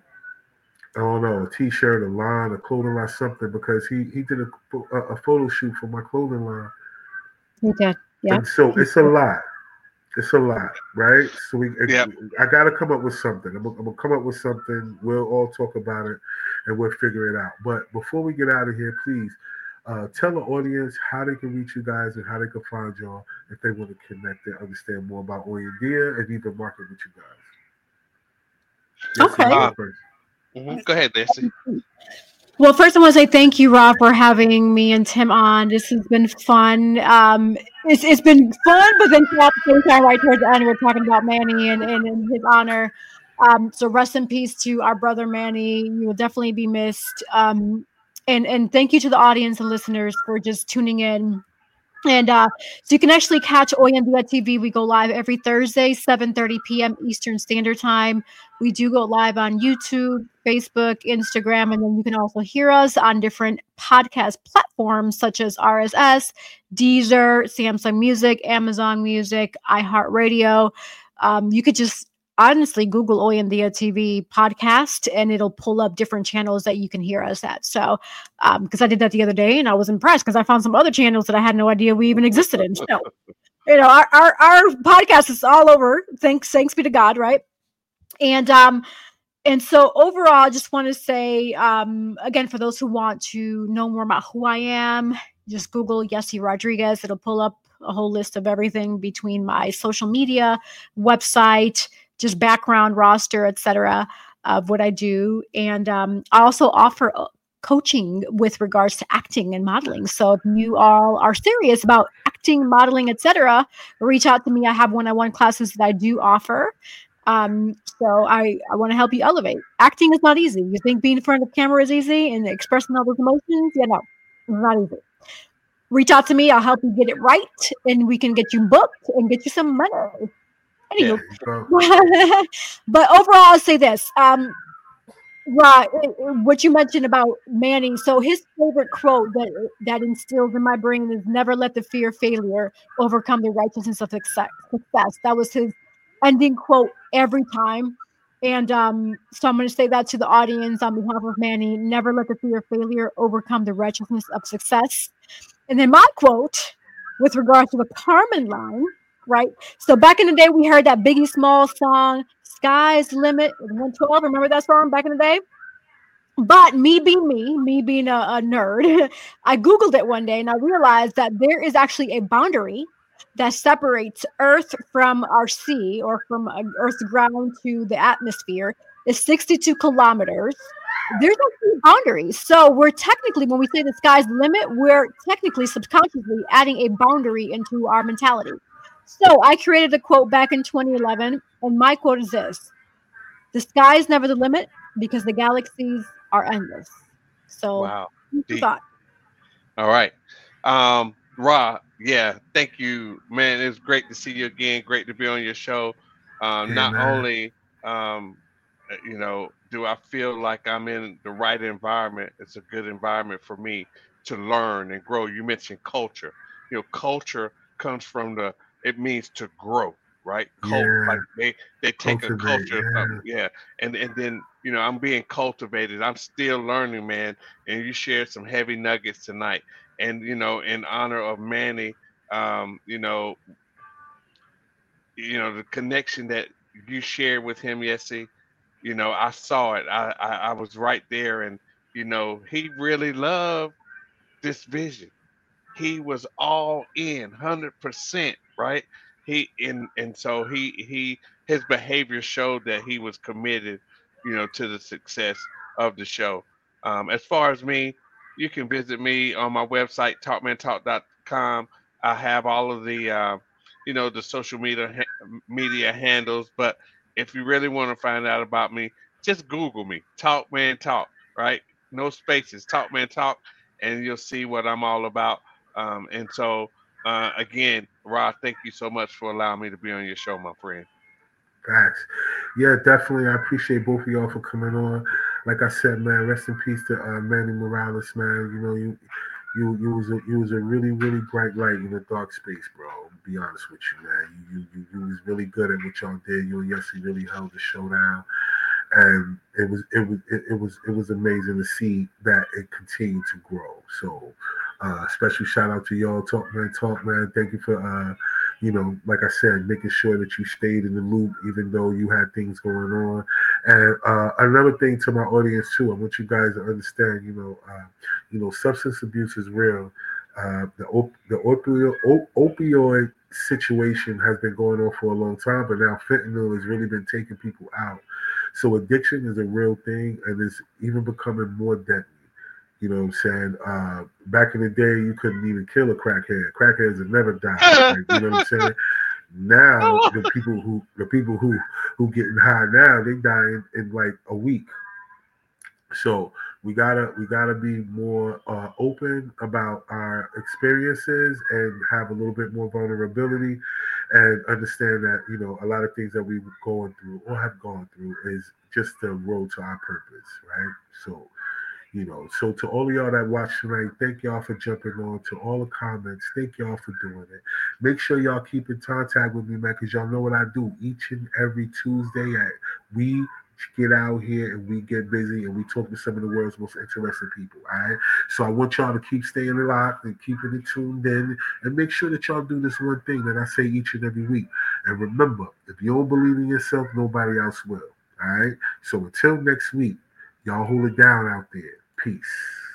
I don't know, a T-shirt, a line, a clothing line, something, because he he did a, a, a photo shoot for my clothing line, You did. Yeah. and so it's a lot. It's a lot, right? So we, Yep. I got to come up with something. I'm, I'm gonna come up with something. We'll all talk about it, and we'll figure it out. But before we get out of here, please uh, tell the audience how they can reach you guys and how they can find y'all if they want to connect and understand more about Oyendia and even market with you guys. Yes, Okay. you go Uh, first. mhm. Go ahead, Nancy. Well, first I want to say thank you, Rob, for having me and Tim on. This has been fun. Um, it's it's been fun, but then at the same time, right towards the end, we're talking about Manny and, and, and his honor. Um, so rest in peace to our brother Manny. You will definitely be missed. Um, and and thank you to the audience and listeners for just tuning in. And uh, so you can actually catch Oyendia T V. We go live every Thursday, seven thirty p.m. Eastern Standard Time. We do go live on YouTube, Facebook, Instagram, and then you can also hear us on different podcast platforms such as R S S, Deezer, Samsung Music, Amazon Music, iHeartRadio. Um, you could just honestly Google Oyendia T V podcast and it'll pull up different channels that you can hear us at. So, um, because I did that the other day and I was impressed because I found some other channels that I had no idea we even existed in. So, you know, our, our, our podcast is all over. Thanks, thanks be to God, right? And, um, and so overall, I just want to say, um, again, for those who want to know more about who I am, just Google Yessie Rodriguez. It'll pull up a whole list of everything between my social media, website, just background, roster, et cetera, of what I do. And um, I also offer coaching with regards to acting and modeling. So if you all are serious about acting, modeling, et cetera, reach out to me. I have one-on-one classes that I do offer. Um, so I, I want to help you elevate. Acting is not easy. You think being in front of the camera is easy and expressing all those emotions? Yeah, no, it's not easy. Reach out to me. I'll help you get it right, and we can get you booked and get you some money. Anywho, Yeah. but overall, I'll say this. Um, right, what you mentioned about Manny. So his favorite quote that that instills in my brain is "Never let the fear of failure overcome the righteousness of success." Success. That was his ending quote every time. And um, so I'm going to say that to the audience on behalf of Manny: never let the fear of failure overcome the righteousness of success. And then my quote with regards to the Carmen line, right? So back in the day, we heard that Biggie Smalls song, "Sky's the Limit" with one twelve. Remember that song back in the day? But me being me, me being a, a nerd, I Googled it one day and I realized that there is actually a boundary that separates Earth from our sea, or from Earth's ground to the atmosphere, is sixty-two kilometers. There's actually boundaries. So we're technically, when we say the sky's the limit, we're technically subconsciously adding a boundary into our mentality. So I created a quote back in twenty eleven, and my quote is this: "The sky is never the limit because the galaxies are endless." So, Wow. deep thought. All right. Um, Ra, yeah, thank you, man. It's great to see you again. Great to be on your show. Um, Yeah, not man. only, um, you know, do I feel like I'm in the right environment, it's a good environment for me to learn and grow. You mentioned culture. You know, culture comes from the, it means to grow, right? Cult, Yeah. like they, they take a Cultivate, culture, yeah. um, yeah. And, and then, you know, I'm being cultivated. I'm still learning, man. And you shared some heavy nuggets tonight. And, you know, in honor of Manny, um, you know, you know, the connection that you shared with him, Yessie, you know, I saw it. I, I, I was right there. And, You know, he really loved this vision. He was all in, hundred percent, right? He and and so he he his behavior showed that he was committed, you know, to the success of the show. Um, as far as me, you can visit me on my website, talk man talk dot com. I have all of the uh, you know, the social media ha- media handles. But if you really want to find out about me, just Google me, Talk Man Talk, right? No spaces, Talk Man Talk, and you'll see what I'm all about. Um, and so, uh, again, Rod, thank you so much for allowing me to be on your show, my friend. Facts. Yeah, definitely. I appreciate both of y'all for coming on. Like I said, man, rest in peace to uh, Manny Morales, man. You know, you you you was a you was a really really bright light in a dark space, bro. To be honest with you, man. You you you, you was really good at what y'all did. You and Yessie really held the show down, and it was it was it, it was it was amazing to see that it continued to grow. So, uh, special shout out to y'all, Talk Man Talk, man. Thank you for uh, you know, like I said, making sure that you stayed in the loop, even though you had things going on. And uh, another thing to my audience too, I want you guys to understand, you know, uh, you know, substance abuse is real. Uh, the op- the opioid op- opioid situation has been going on for a long time, but now fentanyl has really been taking people out. So addiction is a real thing, and it's even becoming more deadly. You know what I'm saying? Uh, back in the day, you couldn't even kill a crackhead. Crackheads have never died. Like, you know what I'm saying? Now the people who the people who who getting high now, they die in, in like a week. So we gotta we gotta be more uh, open about our experiences and have a little bit more vulnerability, and understand that, you know, a lot of things that we've going through or have gone through is just the road to our purpose, right? So, you know, so to all of y'all that watch tonight, thank y'all for jumping on. To all the comments, thank y'all for doing it. Make sure y'all keep in contact with me, man, because y'all know what I do each and every Tuesday. At we get out here and we get busy and we talk to some of the world's most interesting people. All right. So I want y'all to keep staying locked and keeping it tuned in, and make sure that y'all do this one thing that I say each and every week. And remember, if you don't believe in yourself, nobody else will. All right. So until next week, y'all hold it down out there. Peace.